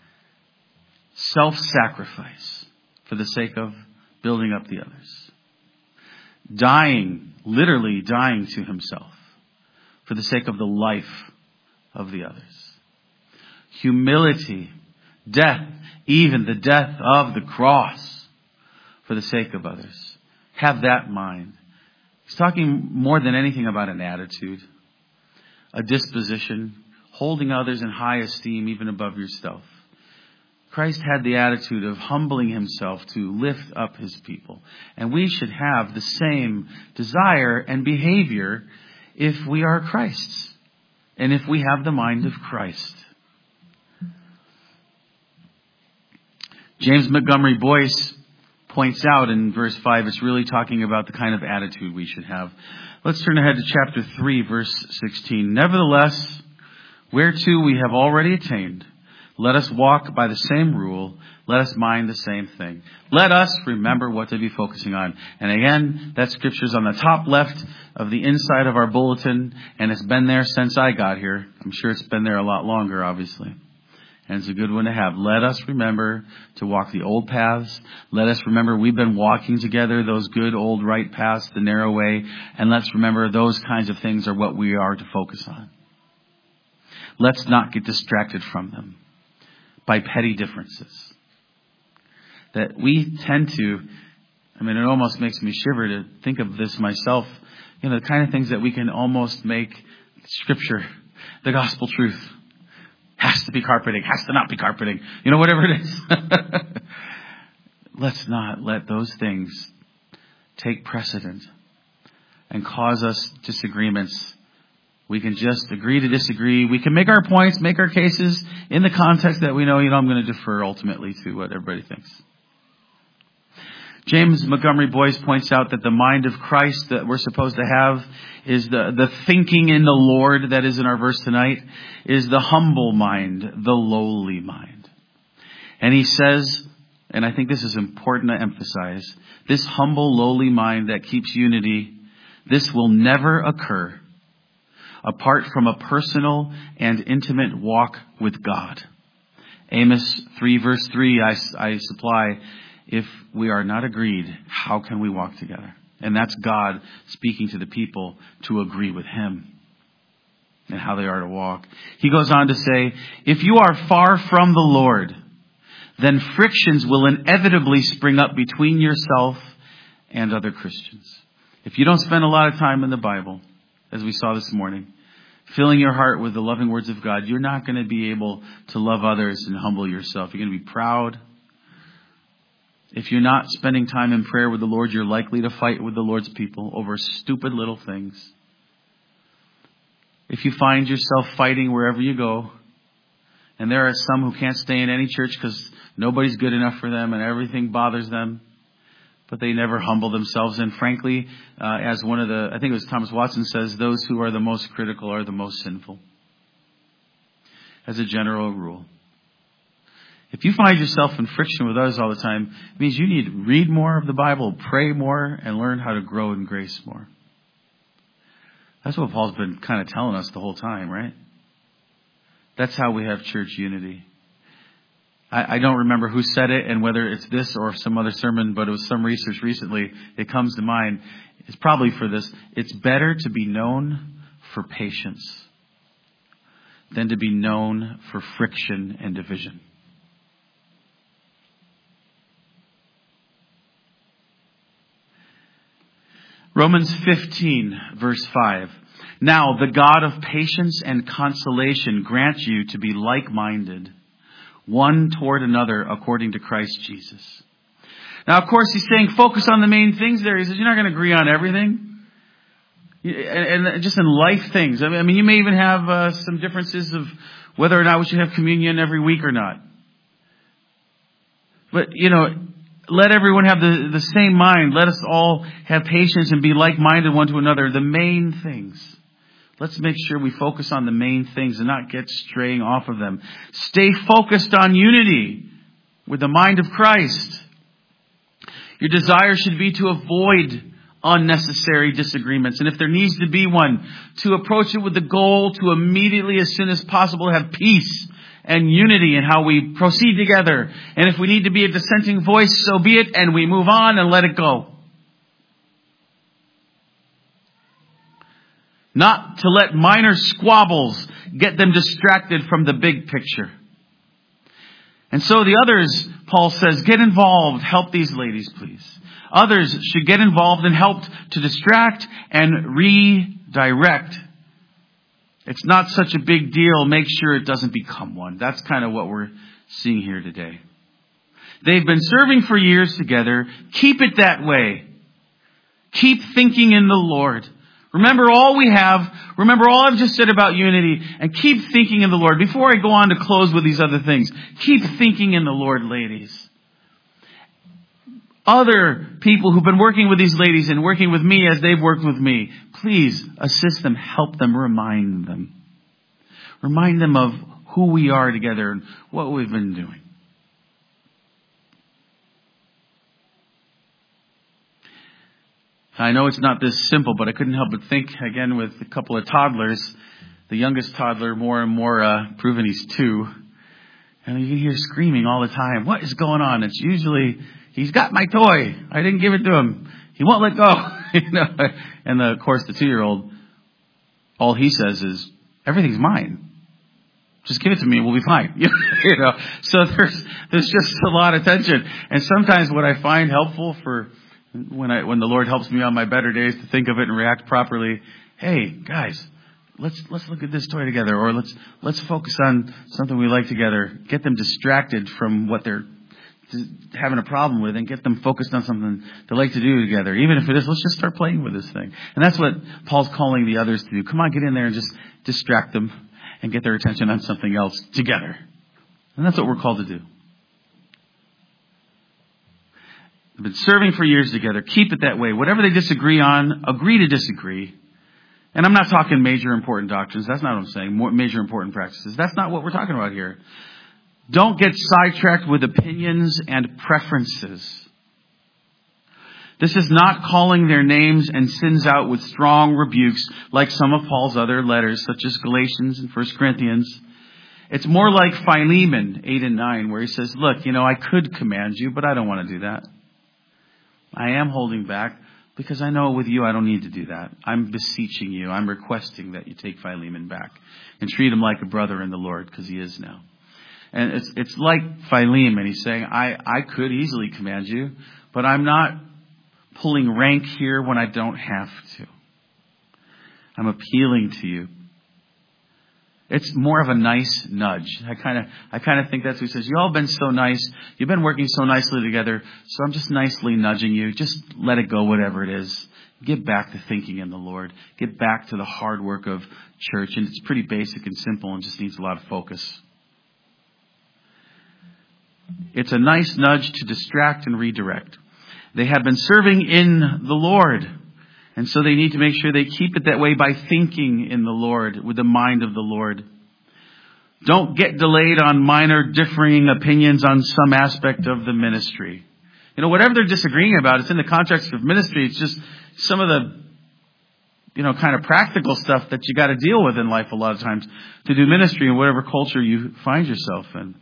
Self-sacrifice for the sake of building up the others. Literally dying to himself for the sake of the life of the others. Humility, death, even the death of the cross for the sake of others. Have that mind. He's talking more than anything about an attitude, a disposition, holding others in high esteem even above yourself. Christ had the attitude of humbling himself to lift up his people. And we should have the same desire and behavior if we are Christ's and if we have the mind of Christ. James Montgomery Boyce points out in verse 5, it's really talking about the kind of attitude we should have. Let's turn ahead to chapter 3, verse 16. Nevertheless, whereto we have already attained, let us walk by the same rule. Let us mind the same thing. Let us remember what to be focusing on. And again, that scripture's on the top left of the inside of our bulletin, and it's been there since I got here. I'm sure it's been there a lot longer, obviously. And it's a good one to have. Let us remember to walk the old paths. Let us remember we've been walking together those good old right paths, the narrow way. And let's remember those kinds of things are what we are to focus on. Let's not get distracted from them by petty differences. That we tend to, it almost makes me shiver to think of this myself. The kind of things that we can almost make Scripture, the gospel truth. Has to be carpeting, has to not be carpeting. Whatever it is. Let's not let those things take precedent and cause us disagreements. We can just agree to disagree. We can make our points, make our cases in the context that we know, I'm going to defer ultimately to what everybody thinks. James Montgomery Boyce points out that the mind of Christ that we're supposed to have is the thinking in the Lord that is in our verse tonight, is the humble mind, the lowly mind. And he says, and I think this is important to emphasize, this humble, lowly mind that keeps unity, this will never occur apart from a personal and intimate walk with God. Amos 3 verse 3, I supply, if we are not agreed, how can we walk together? And that's God speaking to the people to agree with him and how they are to walk. He goes on to say, if you are far from the Lord, then frictions will inevitably spring up between yourself and other Christians. If you don't spend a lot of time in the Bible, as we saw this morning, filling your heart with the loving words of God, you're not going to be able to love others and humble yourself. You're going to be proud. If you're not spending time in prayer with the Lord, you're likely to fight with the Lord's people over stupid little things. If you find yourself fighting wherever you go, and there are some who can't stay in any church because nobody's good enough for them and everything bothers them, but they never humble themselves. And frankly, as I think it was Thomas Watson says, those who are the most critical are the most sinful. As a general rule. If you find yourself in friction with others all the time, it means you need to read more of the Bible, pray more, and learn how to grow in grace more. That's what Paul's been kind of telling us the whole time, right? That's how we have church unity. I don't remember who said it and whether it's this or some other sermon, but it was some research recently. It comes to mind. It's probably for this. It's better to be known for patience than to be known for friction and division. Romans 15, verse 5. Now, the God of patience and consolation grant you to be like-minded, one toward another according to Christ Jesus. Now, of course, he's saying focus on the main things there. He says you're not going to agree on everything. And just in life things. I mean, you may even have some differences of whether or not we should have communion every week or not. But, let everyone have the same mind. Let us all have patience and be like-minded one to another. The main things. Let's make sure we focus on the main things and not get straying off of them. Stay focused on unity with the mind of Christ. Your desire should be to avoid unnecessary disagreements. And if there needs to be one, to approach it with the goal to immediately, as soon as possible, have peace and unity in how we proceed together. And if we need to be a dissenting voice, so be it, and we move on and let it go. Not to let minor squabbles get them distracted from the big picture. And so the others, Paul says, get involved. Help these ladies, please. Others should get involved and help to distract and redirect. It's not such a big deal. Make sure it doesn't become one. That's kind of what we're seeing here today. They've been serving for years together. Keep it that way. Keep thinking in the Lord. Remember all we have. Remember all I've just said about unity. And keep thinking in the Lord. Before I go on to close with these other things, keep thinking in the Lord, ladies. Other people who've been working with these ladies and working with me as they've worked with me, please assist them, help them, remind them. Remind them of who we are together and what we've been doing. I know it's not this simple, but I couldn't help but think, again, with a couple of toddlers, the youngest toddler more and more proven he's 2. And you can hear screaming all the time. What is going on? It's usually, he's got my toy. I didn't give it to him. He won't let go. And of course, the 2-year-old, all he says is, everything's mine. Just give it to me and we'll be fine. So there's just a lot of tension. And sometimes what I find helpful for when the Lord helps me on my better days to think of it and react properly, hey, guys, let's look at this toy together, or let's focus on something we like together. Get them distracted from what they're having a problem with and get them focused on something they like to do together. Even if it is, let's just start playing with this thing. And that's what Paul's calling the others to do. Come on, get in there and just distract them and get their attention on something else together. And that's what we're called to do. They've been serving for years together. Keep it that way. Whatever they disagree on, agree to disagree. And I'm not talking major important doctrines. That's not what I'm saying. Major important practices. That's not what we're talking about here. Don't get sidetracked with opinions and preferences. This is not calling their names and sins out with strong rebukes like some of Paul's other letters, such as Galatians and 1 Corinthians. It's more like Philemon 8 and 9, where he says, look, I could command you, but I don't want to do that. I am holding back because I know with you I don't need to do that. I'm beseeching you. I'm requesting that you take Philemon back and treat him like a brother in the Lord, because he is now. And it's like Philemon. He's saying, I could easily command you, but I'm not pulling rank here when I don't have to. I'm appealing to you. It's more of a nice nudge. I kind of think that's what he says. You all been so nice. You've been working so nicely together. So I'm just nicely nudging you. Just let it go, whatever it is. Get back to thinking in the Lord. Get back to the hard work of church. And it's pretty basic and simple and just needs a lot of focus. It's a nice nudge to distract and redirect. They have been serving in the Lord. And so they need to make sure they keep it that way by thinking in the Lord, with the mind of the Lord. Don't get delayed on minor differing opinions on some aspect of the ministry. Whatever they're disagreeing about, it's in the context of ministry. It's just some of the, kind of practical stuff that you got to deal with in life a lot of times to do ministry in whatever culture you find yourself in.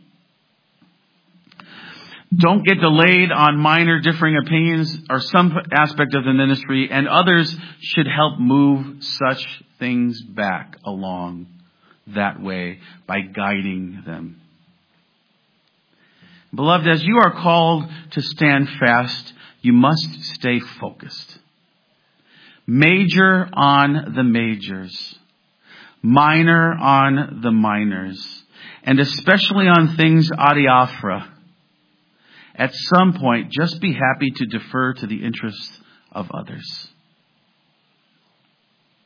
Don't get delayed on minor differing opinions or some aspect of the ministry, and others should help move such things back along that way by guiding them. Beloved, as you are called to stand fast, you must stay focused. Major on the majors, minor on the minors, and especially on things adiaphora. At some point, just be happy to defer to the interests of others.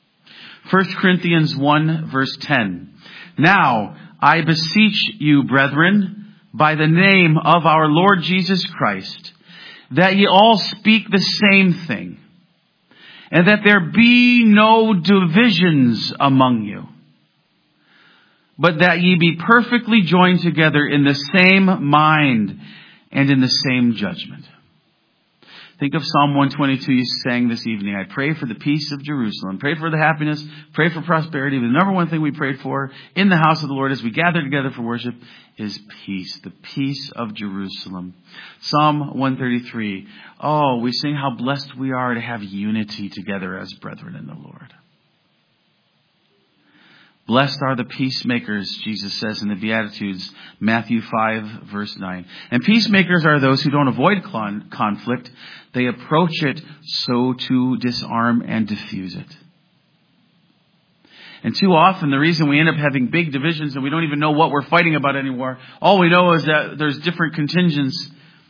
1 Corinthians 1 verse 10. Now, I beseech you, brethren, by the name of our Lord Jesus Christ, that ye all speak the same thing, and that there be no divisions among you, but that ye be perfectly joined together in the same mind and in the same judgment. Think of Psalm 122 you sang this evening. I pray for the peace of Jerusalem. Pray for the happiness. Pray for prosperity. The number one thing we prayed for in the house of the Lord as we gather together for worship is peace. The peace of Jerusalem. Psalm 133. Oh, we sing how blessed we are to have unity together as brethren in the Lord. Blessed are the peacemakers, Jesus says in the Beatitudes, Matthew 5, verse 9. And peacemakers are those who don't avoid conflict. They approach it so to disarm and diffuse it. And too often, the reason we end up having big divisions and we don't even know what we're fighting about anymore, all we know is that there's different contingents,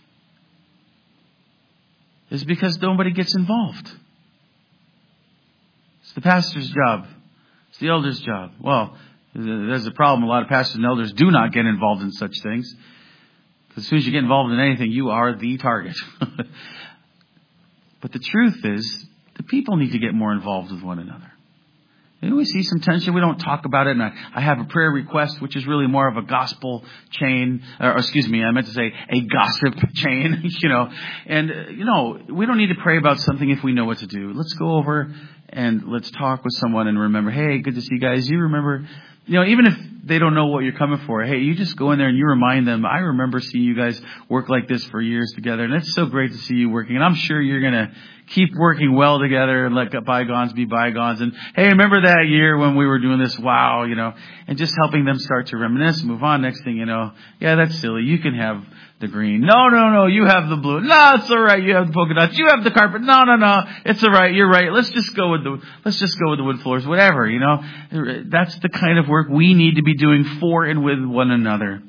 is because nobody gets involved. It's the pastor's job. It's the elder's job. Well, there's a problem. A lot of pastors and elders do not get involved in such things. Because as soon as you get involved in anything, you are the target. But the truth is, the people need to get more involved with one another. And we see some tension. We don't talk about it. And I have a prayer request, which is really more of a gospel chain. Or excuse me, I meant to say a gossip chain. And we don't need to pray about something if we know what to do. Let's go over and let's talk with someone and remember, hey, good to see you guys. You remember, even if they don't know what you're coming for, hey, you just go in there and you remind them, I remember seeing you guys work like this for years together. And it's so great to see you working. And I'm sure you're going to keep working well together and let bygones be bygones. And hey, remember that year when we were doing this? Wow, and just helping them start to reminisce, move on. Next thing you know, yeah, that's silly. You can have the green. No, you have the blue. No, it's all right. You have the polka dots. You have the carpet. No, it's all right. You're right. Let's just go with the wood floors. Whatever, That's the kind of work we need to be doing for and with one another.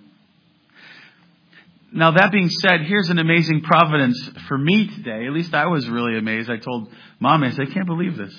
Now, that being said, here's an amazing providence for me today. At least I was really amazed. I told Mom, I said, I can't believe this.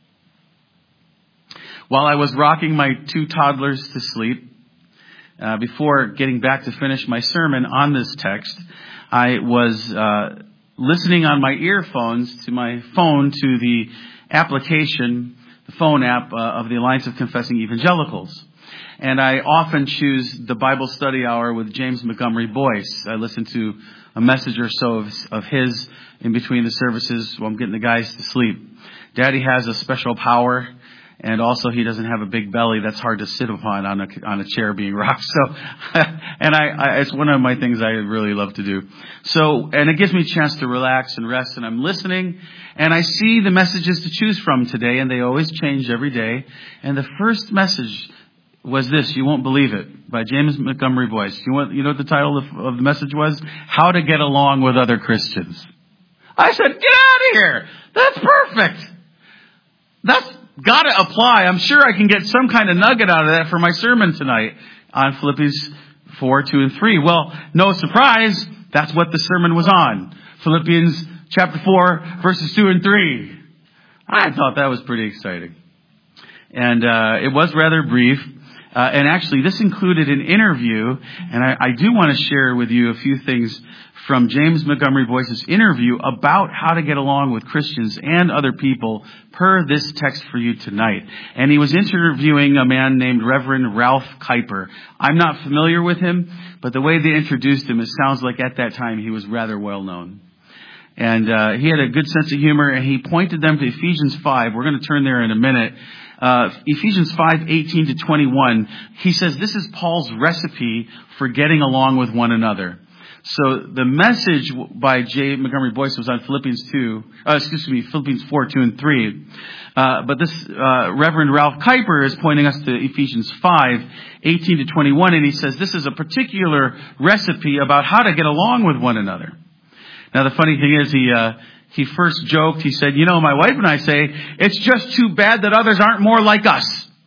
While I was rocking my 2 toddlers to sleep, before getting back to finish my sermon on this text, I was listening on my earphones to my phone to the application, the phone app of the Alliance of Confessing Evangelicals. And I often choose the Bible study hour with James Montgomery Boyce. I listen to a message or so of his in between the services while I'm getting the guys to sleep. Daddy has a special power. And also, he doesn't have a big belly that's hard to sit upon on a chair being rocked. So, and it's one of my things I really love to do. So, and it gives me a chance to relax and rest. And I'm listening, and I see the messages to choose from today, and they always change every day. And the first message was this: "You Won't Believe It," by James Montgomery Boyce. You know what the title of the message was? How to Get Along with Other Christians. I said, get out of here! That's perfect. That's got to apply. I'm sure I can get some kind of nugget out of that for my sermon tonight on Philippians 4, 2, and 3. Well, no surprise, that's what the sermon was on. Philippians chapter 4, verses 2 and 3. I thought that was pretty exciting. And it was rather brief. And actually, this included an interview, and I do want to share with you a few things from James Montgomery Boyce's interview about how to get along with Christians and other people per this text for you tonight. And he was interviewing a man named Reverend Ralph Kuyper. I'm not familiar with him, but the way they introduced him, it sounds like at that time he was rather well known. And he had a good sense of humor, and he pointed them to Ephesians 5. We're going to turn there in a minute. Ephesians 5:18 to 21. He says this is Paul's recipe for getting along with one another. So the message by J. Montgomery Boyce was on Philippians 4, 2, and 3. But this Reverend Ralph Kuyper is pointing us to Ephesians 5:18 to 21, and he says this is a particular recipe about how to get along with one another. Now the funny thing is he first joked. He said, my wife and I say it's just too bad that others aren't more like us.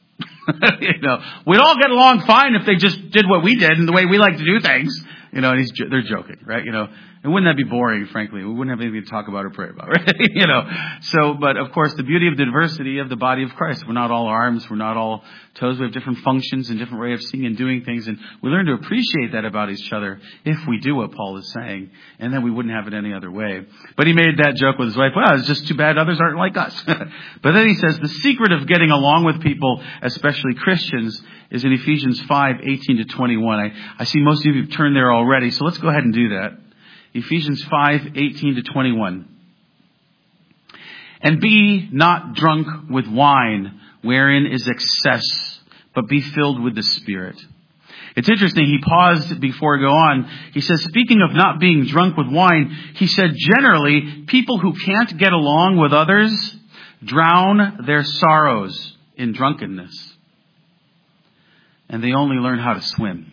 We'd all get along fine if they just did what we did and the way we like to do things. And they're joking, right? And wouldn't that be boring, frankly? We wouldn't have anything to talk about or pray about, right? But of course, the beauty of the diversity of the body of Christ. We're not all arms. We're not all toes. We have different functions and different way of seeing and doing things. And we learn to appreciate that about each other if we do what Paul is saying. And then we wouldn't have it any other way. But he made that joke with his wife. Well, it's just too bad others aren't like us. But then he says the secret of getting along with people, especially Christians, is in Ephesians 5:18-21. I see most of you have turned there already. So let's go ahead and do that. Ephesians 5:18-21. And be not drunk with wine, wherein is excess, but be filled with the Spirit. It's interesting, he paused before I go on. He says, speaking of not being drunk with wine, he said generally, people who can't get along with others drown their sorrows in drunkenness. And they only learn how to swim.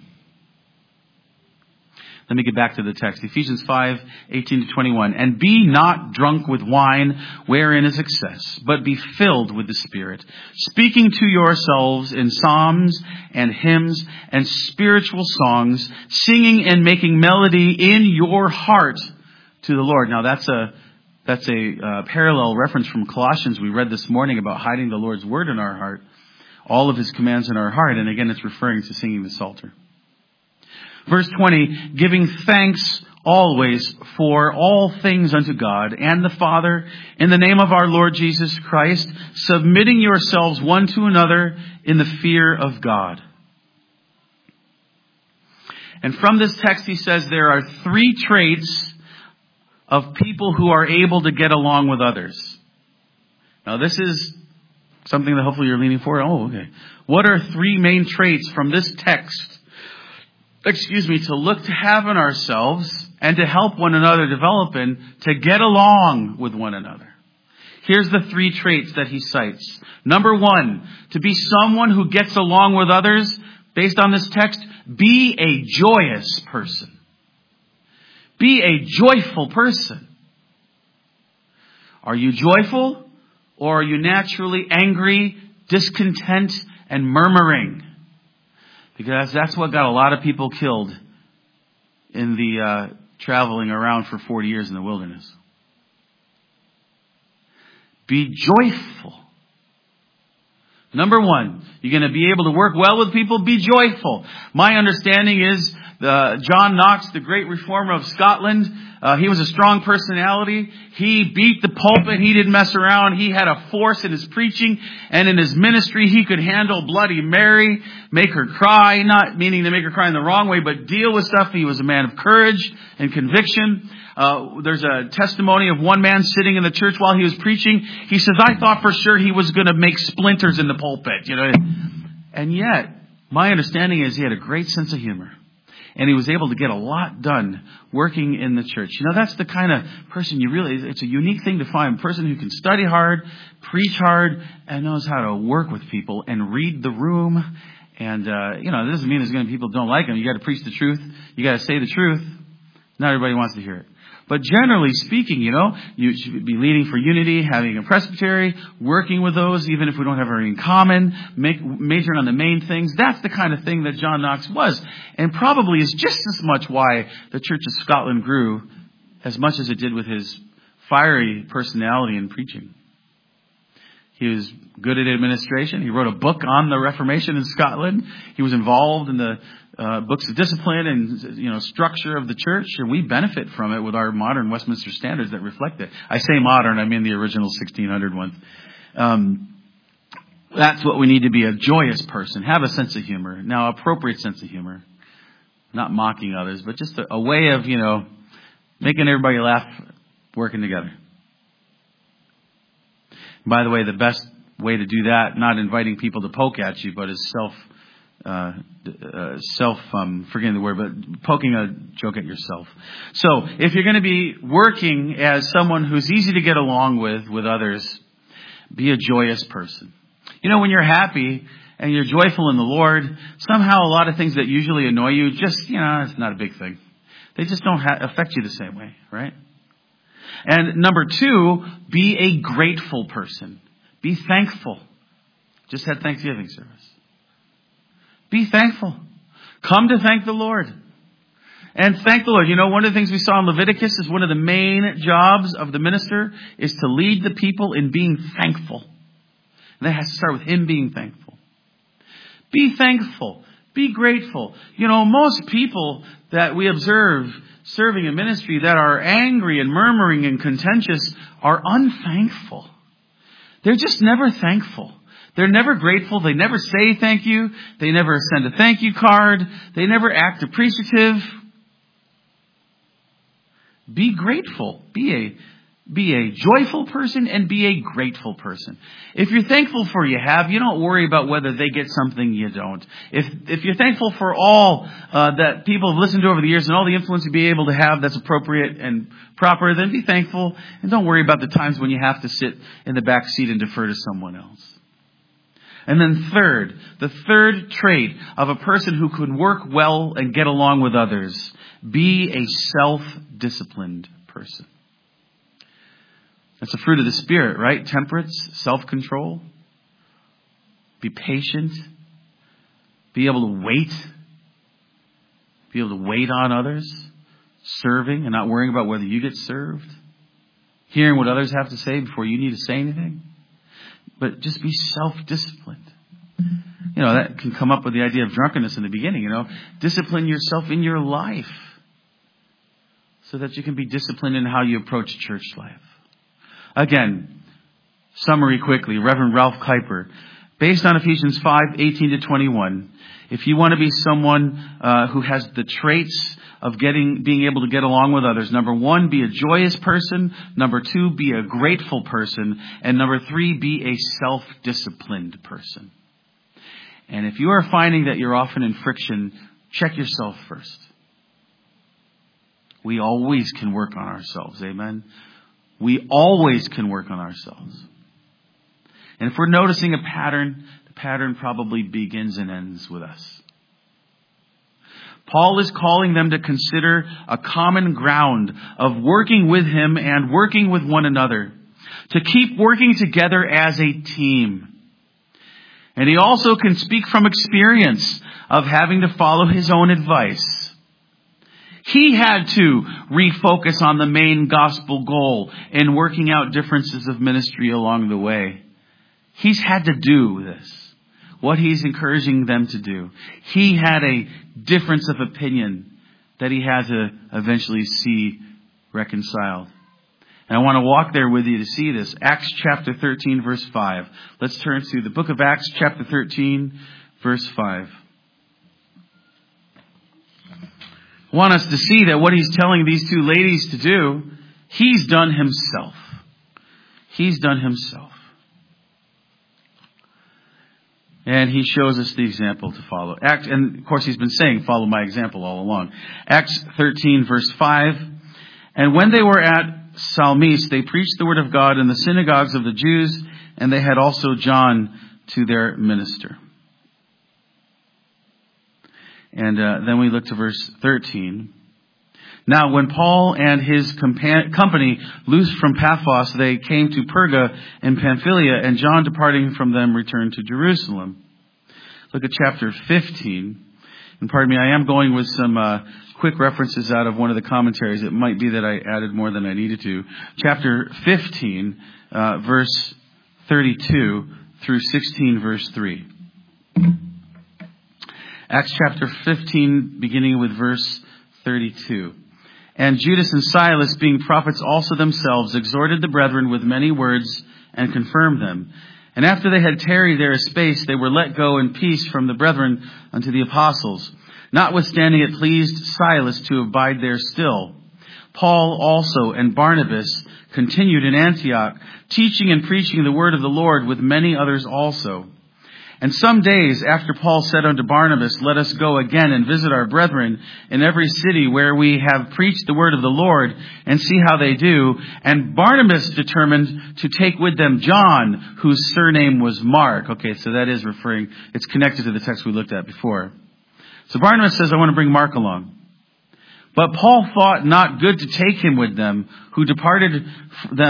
Let me get back to the text. Ephesians 5:18-21. And be not drunk with wine, wherein is excess, but be filled with the Spirit, speaking to yourselves in psalms and hymns and spiritual songs, singing and making melody in your heart to the Lord. Now that's a parallel reference from Colossians we read this morning about hiding the Lord's word in our heart, all of his commands in our heart. And again, it's referring to singing the Psalter. Verse 20, giving thanks always for all things unto God and the Father in the name of our Lord Jesus Christ, submitting yourselves one to another in the fear of God. And from this text he says there are 3 traits of people who are able to get along with others. Now this is something that hopefully you're leaning for. Oh, okay. What are 3 main traits from this text? To look to have in ourselves and to help one another develop in, to get along with one another. Here's the 3 traits that he cites. Number 1, to be someone who gets along with others, based on this text, be a joyous person. Be a joyful person. Are you joyful, or are you naturally angry, discontent, and murmuring? Because that's what got a lot of people killed in the traveling around for 40 years in the wilderness. Be joyful. Number 1, you're going to be able to work well with people, be joyful. My understanding is John Knox, the great reformer of Scotland, he was a strong personality. He beat the pulpit. He didn't mess around. He had a force in his preaching and in his ministry. He could handle Bloody Mary, make her cry, not meaning to make her cry in the wrong way, but deal with stuff. He was a man of courage and conviction. There's a testimony of one man sitting in the church while he was preaching. He says, I thought for sure he was going to make splinters in the pulpit, And yet, my understanding is he had a great sense of humor. And he was able to get a lot done working in the church. That's the kind of person it's a unique thing to find. A person who can study hard, preach hard, and knows how to work with people and read the room. And, it doesn't mean there's going to be people who don't like him. You got to preach the truth. You got to say the truth. Not everybody wants to hear it. But generally speaking, you should be leading for unity, having a presbytery, working with those, even if we don't have anything in common, majoring on the main things. That's the kind of thing that John Knox was. And probably is just as much why the Church of Scotland grew as much as it did with his fiery personality in preaching. He was good at administration. He wrote a book on the Reformation in Scotland. He was involved in the books of discipline and structure of the church, and we benefit from it with our modern Westminster standards that reflect it. I say modern, I mean the original 1600 ones. That's what we need to be, a joyous person. Have a sense of humor. Now, appropriate sense of humor. Not mocking others, but just a way of, making everybody laugh working together. By the way, the best way to do that, not inviting people to poke at you, but is forgetting the word, but poking a joke at yourself. So if you're going to be working as someone who's easy to get along with others, be a joyous person. When you're happy and you're joyful in the Lord, somehow a lot of things that usually annoy you, just, it's not a big thing. They just don't affect you the same way, right? And number 2, be a grateful person. Be thankful. Just had Thanksgiving service. Be thankful. Come to thank the Lord. And thank the Lord. You know, one of the things we saw in Leviticus is one of the main jobs of the minister is to lead the people in being thankful. And that has to start with him being thankful. Be thankful. Be grateful. You know, most people that we observe serving in ministry that are angry and murmuring and contentious are unthankful. They're just never thankful. They're never grateful. They never say thank you. They never send a thank you card. They never act appreciative. Be grateful. Be a joyful person and be a grateful person. If you're thankful for you don't worry about whether they get something you don't. If you're thankful for all that people have listened to over the years and all the influence you'll be able to have that's appropriate and proper, then be thankful and don't worry about the times when you have to sit in the back seat and defer to someone else. And then the third trait of a person who can work well and get along with others, be a self-disciplined person. That's a fruit of the Spirit, right? Temperance, self-control. Be patient. Be able to wait. Be able to wait on others. Serving and not worrying about whether you get served. Hearing what others have to say before you need to say anything. But just be self-disciplined. You know, that can come up with the idea of drunkenness in the beginning, Discipline yourself in your life so that you can be disciplined in how you approach church life. Again, summary quickly. Reverend Ralph Kuyper. Based on Ephesians 5:18-21, if you want to be someone who has the traits of being able to get along with others, number 1, be a joyous person. Number 2, be a grateful person. And number 3, be a self-disciplined person. And if you are finding that you're often in friction, check yourself first. We always can work on ourselves. Amen. We always can work on ourselves. And if we're noticing a pattern, the pattern probably begins and ends with us. Paul is calling them to consider a common ground of working with him and working with one another, to keep working together as a team. And he also can speak from experience of having to follow his own advice. He had to refocus on the main gospel goal in working out differences of ministry along the way. He's had to do this, what he's encouraging them to do. He had a difference of opinion that he had to eventually see reconciled. And I want to walk there with you to see this. Acts chapter 13, verse 5. Let's turn to the book of Acts chapter 13, verse 5. I want us to see that what he's telling these two ladies to do, he's done himself. He's done himself. And he shows us the example to follow. And of course he's been saying, follow my example all along. Acts 13, verse 5. And when they were at Salmis, they preached the word of God in the synagogues of the Jews, and they had also John to their minister. And then we look to verse 13. Now, when Paul and his company loosed from Paphos, they came to Perga in Pamphylia, and John, departing from them, returned to Jerusalem. Look at chapter 15. And pardon me, I am going with some quick references out of one of the commentaries. It might be that I added more than I needed to. Chapter 15, verse 32 through 16, verse 3. Acts chapter 15, beginning with verse 32. And Judas and Silas, being prophets also themselves, exhorted the brethren with many words and confirmed them. And after they had tarried there a space, they were let go in peace from the brethren unto the apostles. Notwithstanding it pleased Silas to abide there still. Paul also and Barnabas continued in Antioch, teaching and preaching the word of the Lord with many others also. And some days after Paul said unto Barnabas, let us go again and visit our brethren in every city where we have preached the word of the Lord, and see how they do. And Barnabas determined to take with them John, whose surname was Mark. Okay, so that is it's connected to the text we looked at before. So Barnabas says, I want to bring Mark along. But Paul thought not good to take him with them, who departed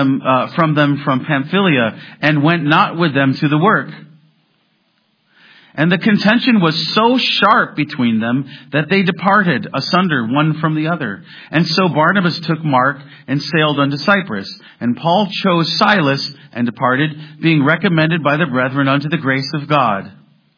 from them from Pamphylia, and went not with them to the work. And the contention was so sharp between them that they departed asunder one from the other. And so Barnabas took Mark and sailed unto Cyprus. And Paul chose Silas and departed, being recommended by the brethren unto the grace of God.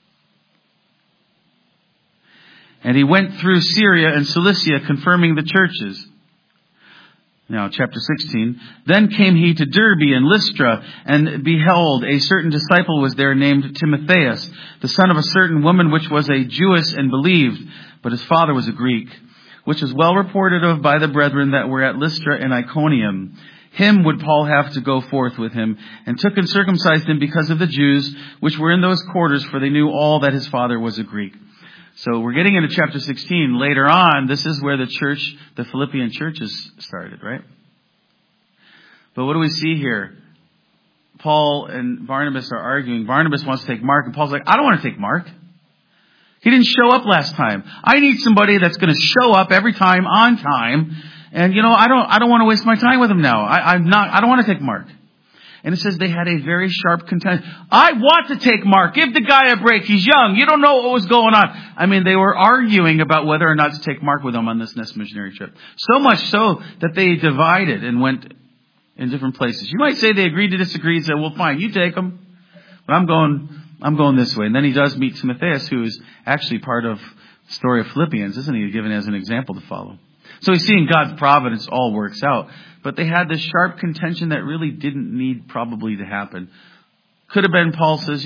And he went through Syria and Cilicia, confirming the churches. Now, chapter 16. Then came he to Derbe and Lystra, and behold, a certain disciple was there named Timotheus, the son of a certain woman which was a Jewess and believed, but his father was a Greek, which was well reported of by the brethren that were at Lystra and Iconium. Him would Paul have to go forth with him, and took and circumcised him because of the Jews which were in those quarters, for they knew all that his father was a Greek. So we're getting into chapter 16. Later on, this is where the church, the Philippian churches started, right? But what do we see here? Paul and Barnabas are arguing. Barnabas wants to take Mark, and Paul's like, I don't want to take Mark. He didn't show up last time. I need somebody that's going to show up every time on time. And I don't want to waste my time with him now. I don't want to take Mark. And it says they had a very sharp contention. I want to take Mark. Give the guy a break. He's young. You don't know what was going on. I mean, they were arguing about whether or not to take Mark with them on this next missionary trip. So much so that they divided and went in different places. You might say they agreed to disagree and said, well, fine, you take him. But I'm going this way. And then he does meet Timotheus, who is actually part of the story of Philippians, isn't he? Given as an example to follow. So he's seeing God's providence all works out. But they had this sharp contention that really didn't need probably to happen. Could have been Paul says,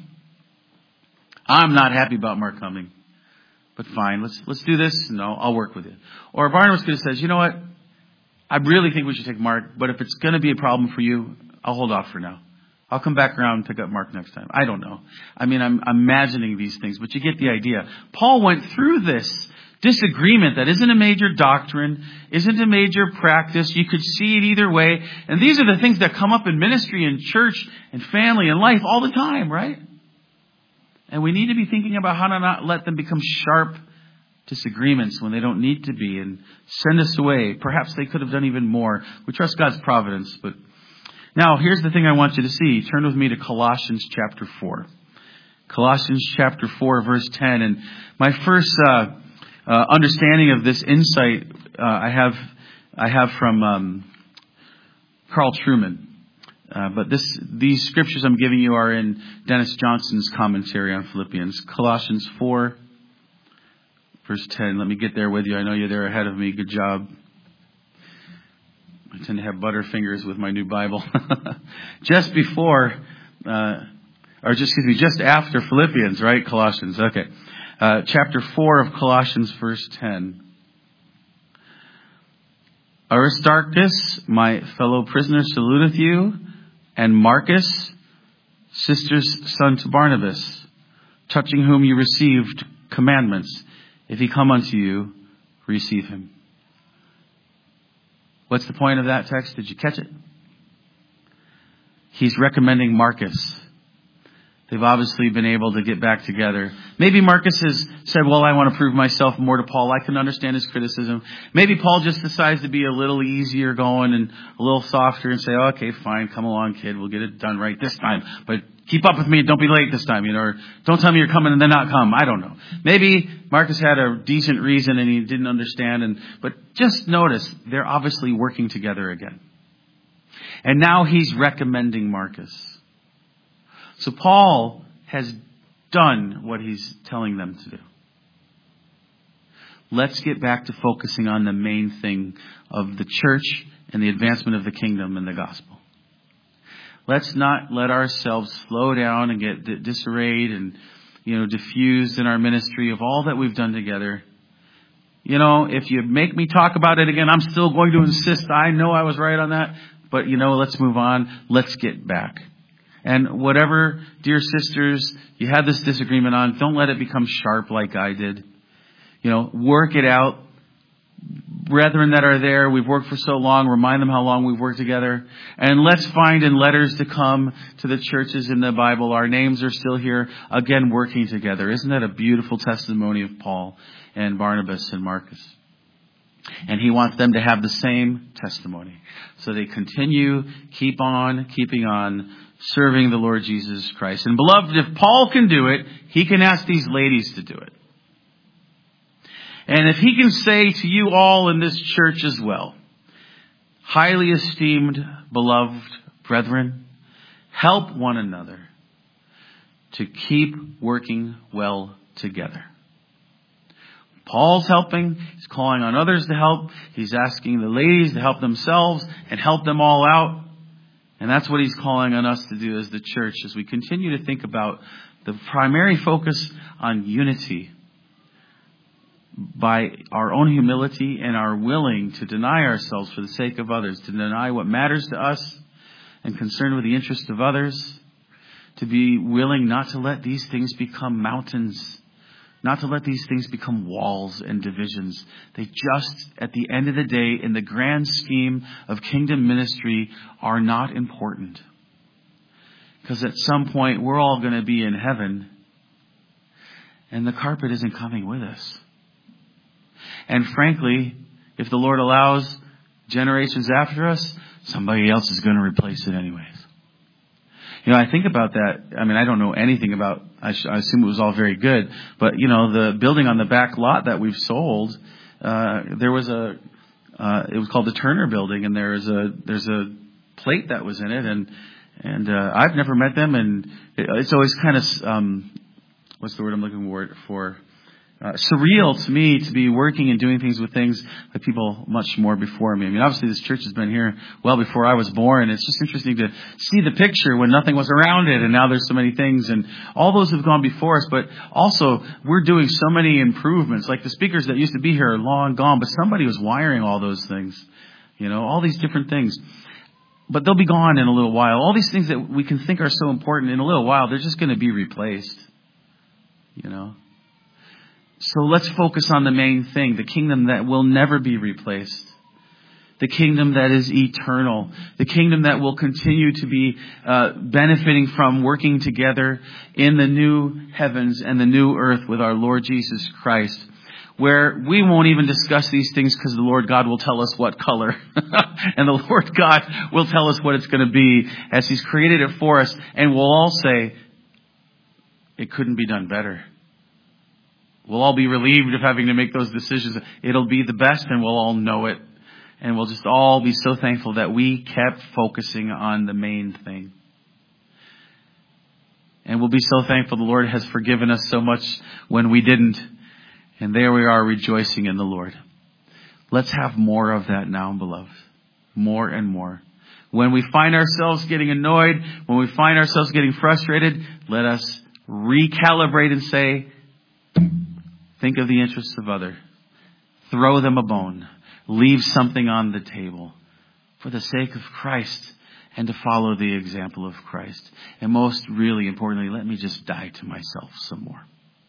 I'm not happy about Mark coming. But fine, let's do this. No, I'll work with you. Or Barnabas could have said, you know what? I really think we should take Mark, but if it's going to be a problem for you, I'll hold off for now. I'll come back around and pick up Mark next time. I don't know. I mean, I'm imagining these things, but you get the idea. Paul went through this disagreement that isn't a major doctrine, isn't a major practice. You could see it either way. And these are the things that come up in ministry and church and family and life all the time, right? And we need to be thinking about how to not let them become sharp disagreements when they don't need to be and send us away. Perhaps they could have done even more. We trust God's providence. But now, here's the thing I want you to see. Turn with me to Colossians chapter 4. Colossians chapter 4, verse 10. And my first understanding of this insight I have from Carl Trueman. But these scriptures I'm giving you are in Dennis Johnson's commentary on Philippians. Colossians 4, verse 10. Let me get there with you. I know you're there ahead of me. Good job. I tend to have butterfingers with my new Bible. Just after Philippians, right? Colossians. Okay. Chapter 4 of Colossians, verse 10. Aristarchus, my fellow prisoner, saluteth you, and Marcus, sister's son to Barnabas, touching whom you received commandments. If he come unto you, receive him. What's the point of that text? Did you catch it? He's recommending Marcus. They've obviously been able to get back together. Maybe Marcus has said, well, I want to prove myself more to Paul. I can understand his criticism. Maybe Paul just decides to be a little easier going and a little softer and say, okay, fine, come along, kid. We'll get it done right this time. But keep up with me. Don't be late this time, or don't tell me you're coming and then not come. I don't know. Maybe Marcus had a decent reason and he didn't understand. But just notice, they're obviously working together again. And now he's recommending Marcus. So Paul has done what he's telling them to do. Let's get back to focusing on the main thing of the church and the advancement of the kingdom and the gospel. Let's not let ourselves slow down and get disarrayed and, diffused in our ministry of all that we've done together. If you make me talk about it again, I'm still going to insist. I know I was right on that. But, let's move on. Let's get back. And whatever, dear sisters, you had this disagreement on, don't let it become sharp like I did. Work it out. Brethren that are there, we've worked for so long, remind them how long we've worked together. And let's find in letters to come to the churches in the Bible, our names are still here, again working together. Isn't that a beautiful testimony of Paul and Barnabas and Marcus? And he wants them to have the same testimony. So they continue, keep on, keeping on, serving the Lord Jesus Christ. And beloved, if Paul can do it, he can ask these ladies to do it. And if he can say to you all in this church as well, highly esteemed, beloved brethren, help one another to keep working well together. Paul's helping. He's calling on others to help. He's asking the ladies to help themselves and help them all out. And that's what he's calling on us to do as the church as we continue to think about the primary focus on unity by our own humility and our willing to deny ourselves for the sake of others, to deny what matters to us and concerned with the interest of others, to be willing not to let these things become mountains, not to let these things become walls and divisions. They just, at the end of the day, in the grand scheme of kingdom ministry, are not important. Because at some point, we're all going to be in heaven, and the carpet isn't coming with us. And frankly, if the Lord allows generations after us, somebody else is going to replace it anyways. You know, I think about that. I mean, I don't know anything about, I assume it was all very good. But, you know, the building on the back lot that we've sold, there was it was called the Turner Building, and there's a plate that was in it. And I've never met them. And it's always kind of, what's the word I'm looking for? Surreal to me to be working and doing things with things by people much more before me. I mean, obviously this church has been here well before I was born. It's just interesting to see the picture when nothing was around it, and now there's so many things, and all those have gone before us. But also, we're doing so many improvements. Like the speakers that used to be here are long gone, but somebody was wiring all those things. You know, all these different things. But they'll be gone in a little while. All these things that we can think are so important, in a little while, they're just going to be replaced. You know? So let's focus on the main thing, the kingdom that will never be replaced. The kingdom that is eternal. The kingdom that will continue to be benefiting from working together in the new heavens and the new earth with our Lord Jesus Christ. Where we won't even discuss these things because the Lord God will tell us what color. And the Lord God will tell us what it's going to be as He's created it for us. And we'll all say, it couldn't be done better. We'll all be relieved of having to make those decisions. It'll be the best, and we'll all know it. And we'll just all be so thankful that we kept focusing on the main thing. And we'll be so thankful the Lord has forgiven us so much when we didn't. And there we are rejoicing in the Lord. Let's have more of that now, beloved. More and more. When we find ourselves getting annoyed, when we find ourselves getting frustrated, let us recalibrate and say, think of the interests of others. Throw them a bone. Leave something on the table for the sake of Christ and to follow the example of Christ. And most really importantly, let me just die to myself some more.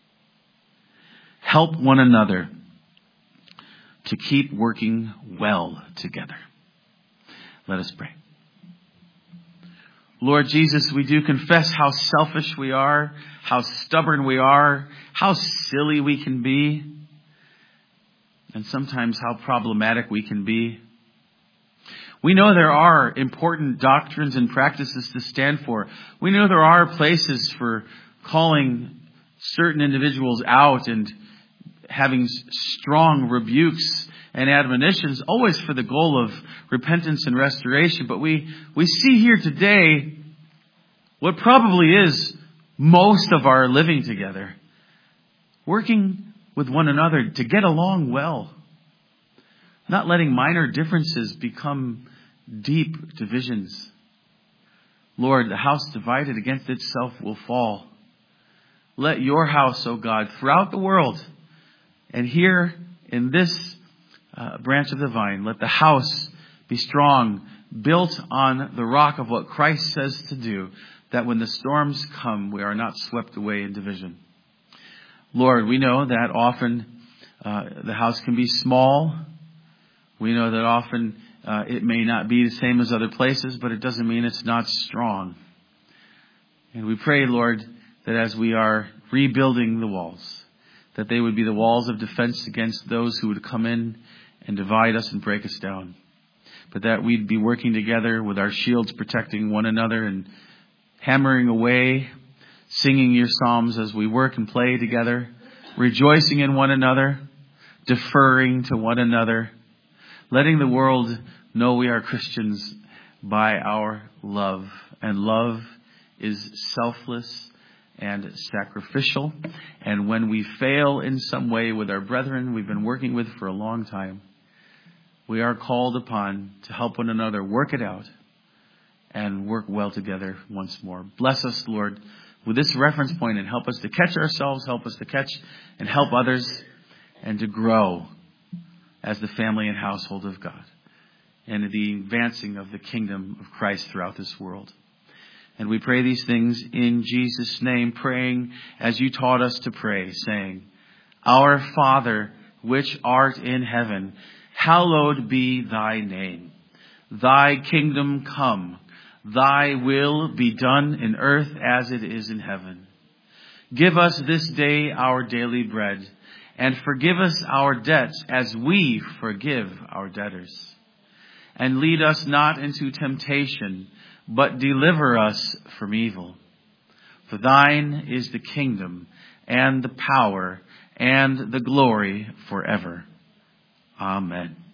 Help one another to keep working well together. Let us pray. Lord Jesus, we do confess how selfish we are, how stubborn we are, how silly we can be, and sometimes how problematic we can be. We know there are important doctrines and practices to stand for. We know there are places for calling certain individuals out and having strong rebukes and admonitions, always for the goal of repentance and restoration. But we see here today what probably is most of our living together. Working with one another to get along well. Not letting minor differences become deep divisions. Lord, the house divided against itself will fall. Let your house, O God, throughout the world, and here in this branch of the vine, let the house be strong, built on the rock of what Christ says to do, that when the storms come, we are not swept away in division. Lord, we know that often the house can be small. We know that often it may not be the same as other places, but it doesn't mean it's not strong. And we pray, Lord, that as we are rebuilding the walls, that they would be the walls of defense against those who would come in and divide us and break us down. But that we'd be working together with our shields protecting one another and hammering away, singing your psalms as we work and play together, rejoicing in one another, deferring to one another, letting the world know we are Christians by our love. And love is selfless and sacrificial. And when we fail in some way with our brethren we've been working with for a long time, we are called upon to help one another work it out and work well together once more. Bless us, Lord, with this reference point, and help us to catch ourselves, help us to catch and help others, and to grow as the family and household of God, and the advancing of the kingdom of Christ throughout this world. And we pray these things in Jesus' name, praying as you taught us to pray, saying, Our Father, which art in heaven, hallowed be thy name. Thy kingdom come. Thy will be done in earth as it is in heaven. Give us this day our daily bread, and forgive us our debts as we forgive our debtors. And lead us not into temptation, but deliver us from evil. For thine is the kingdom and the power and the glory forever. Amen.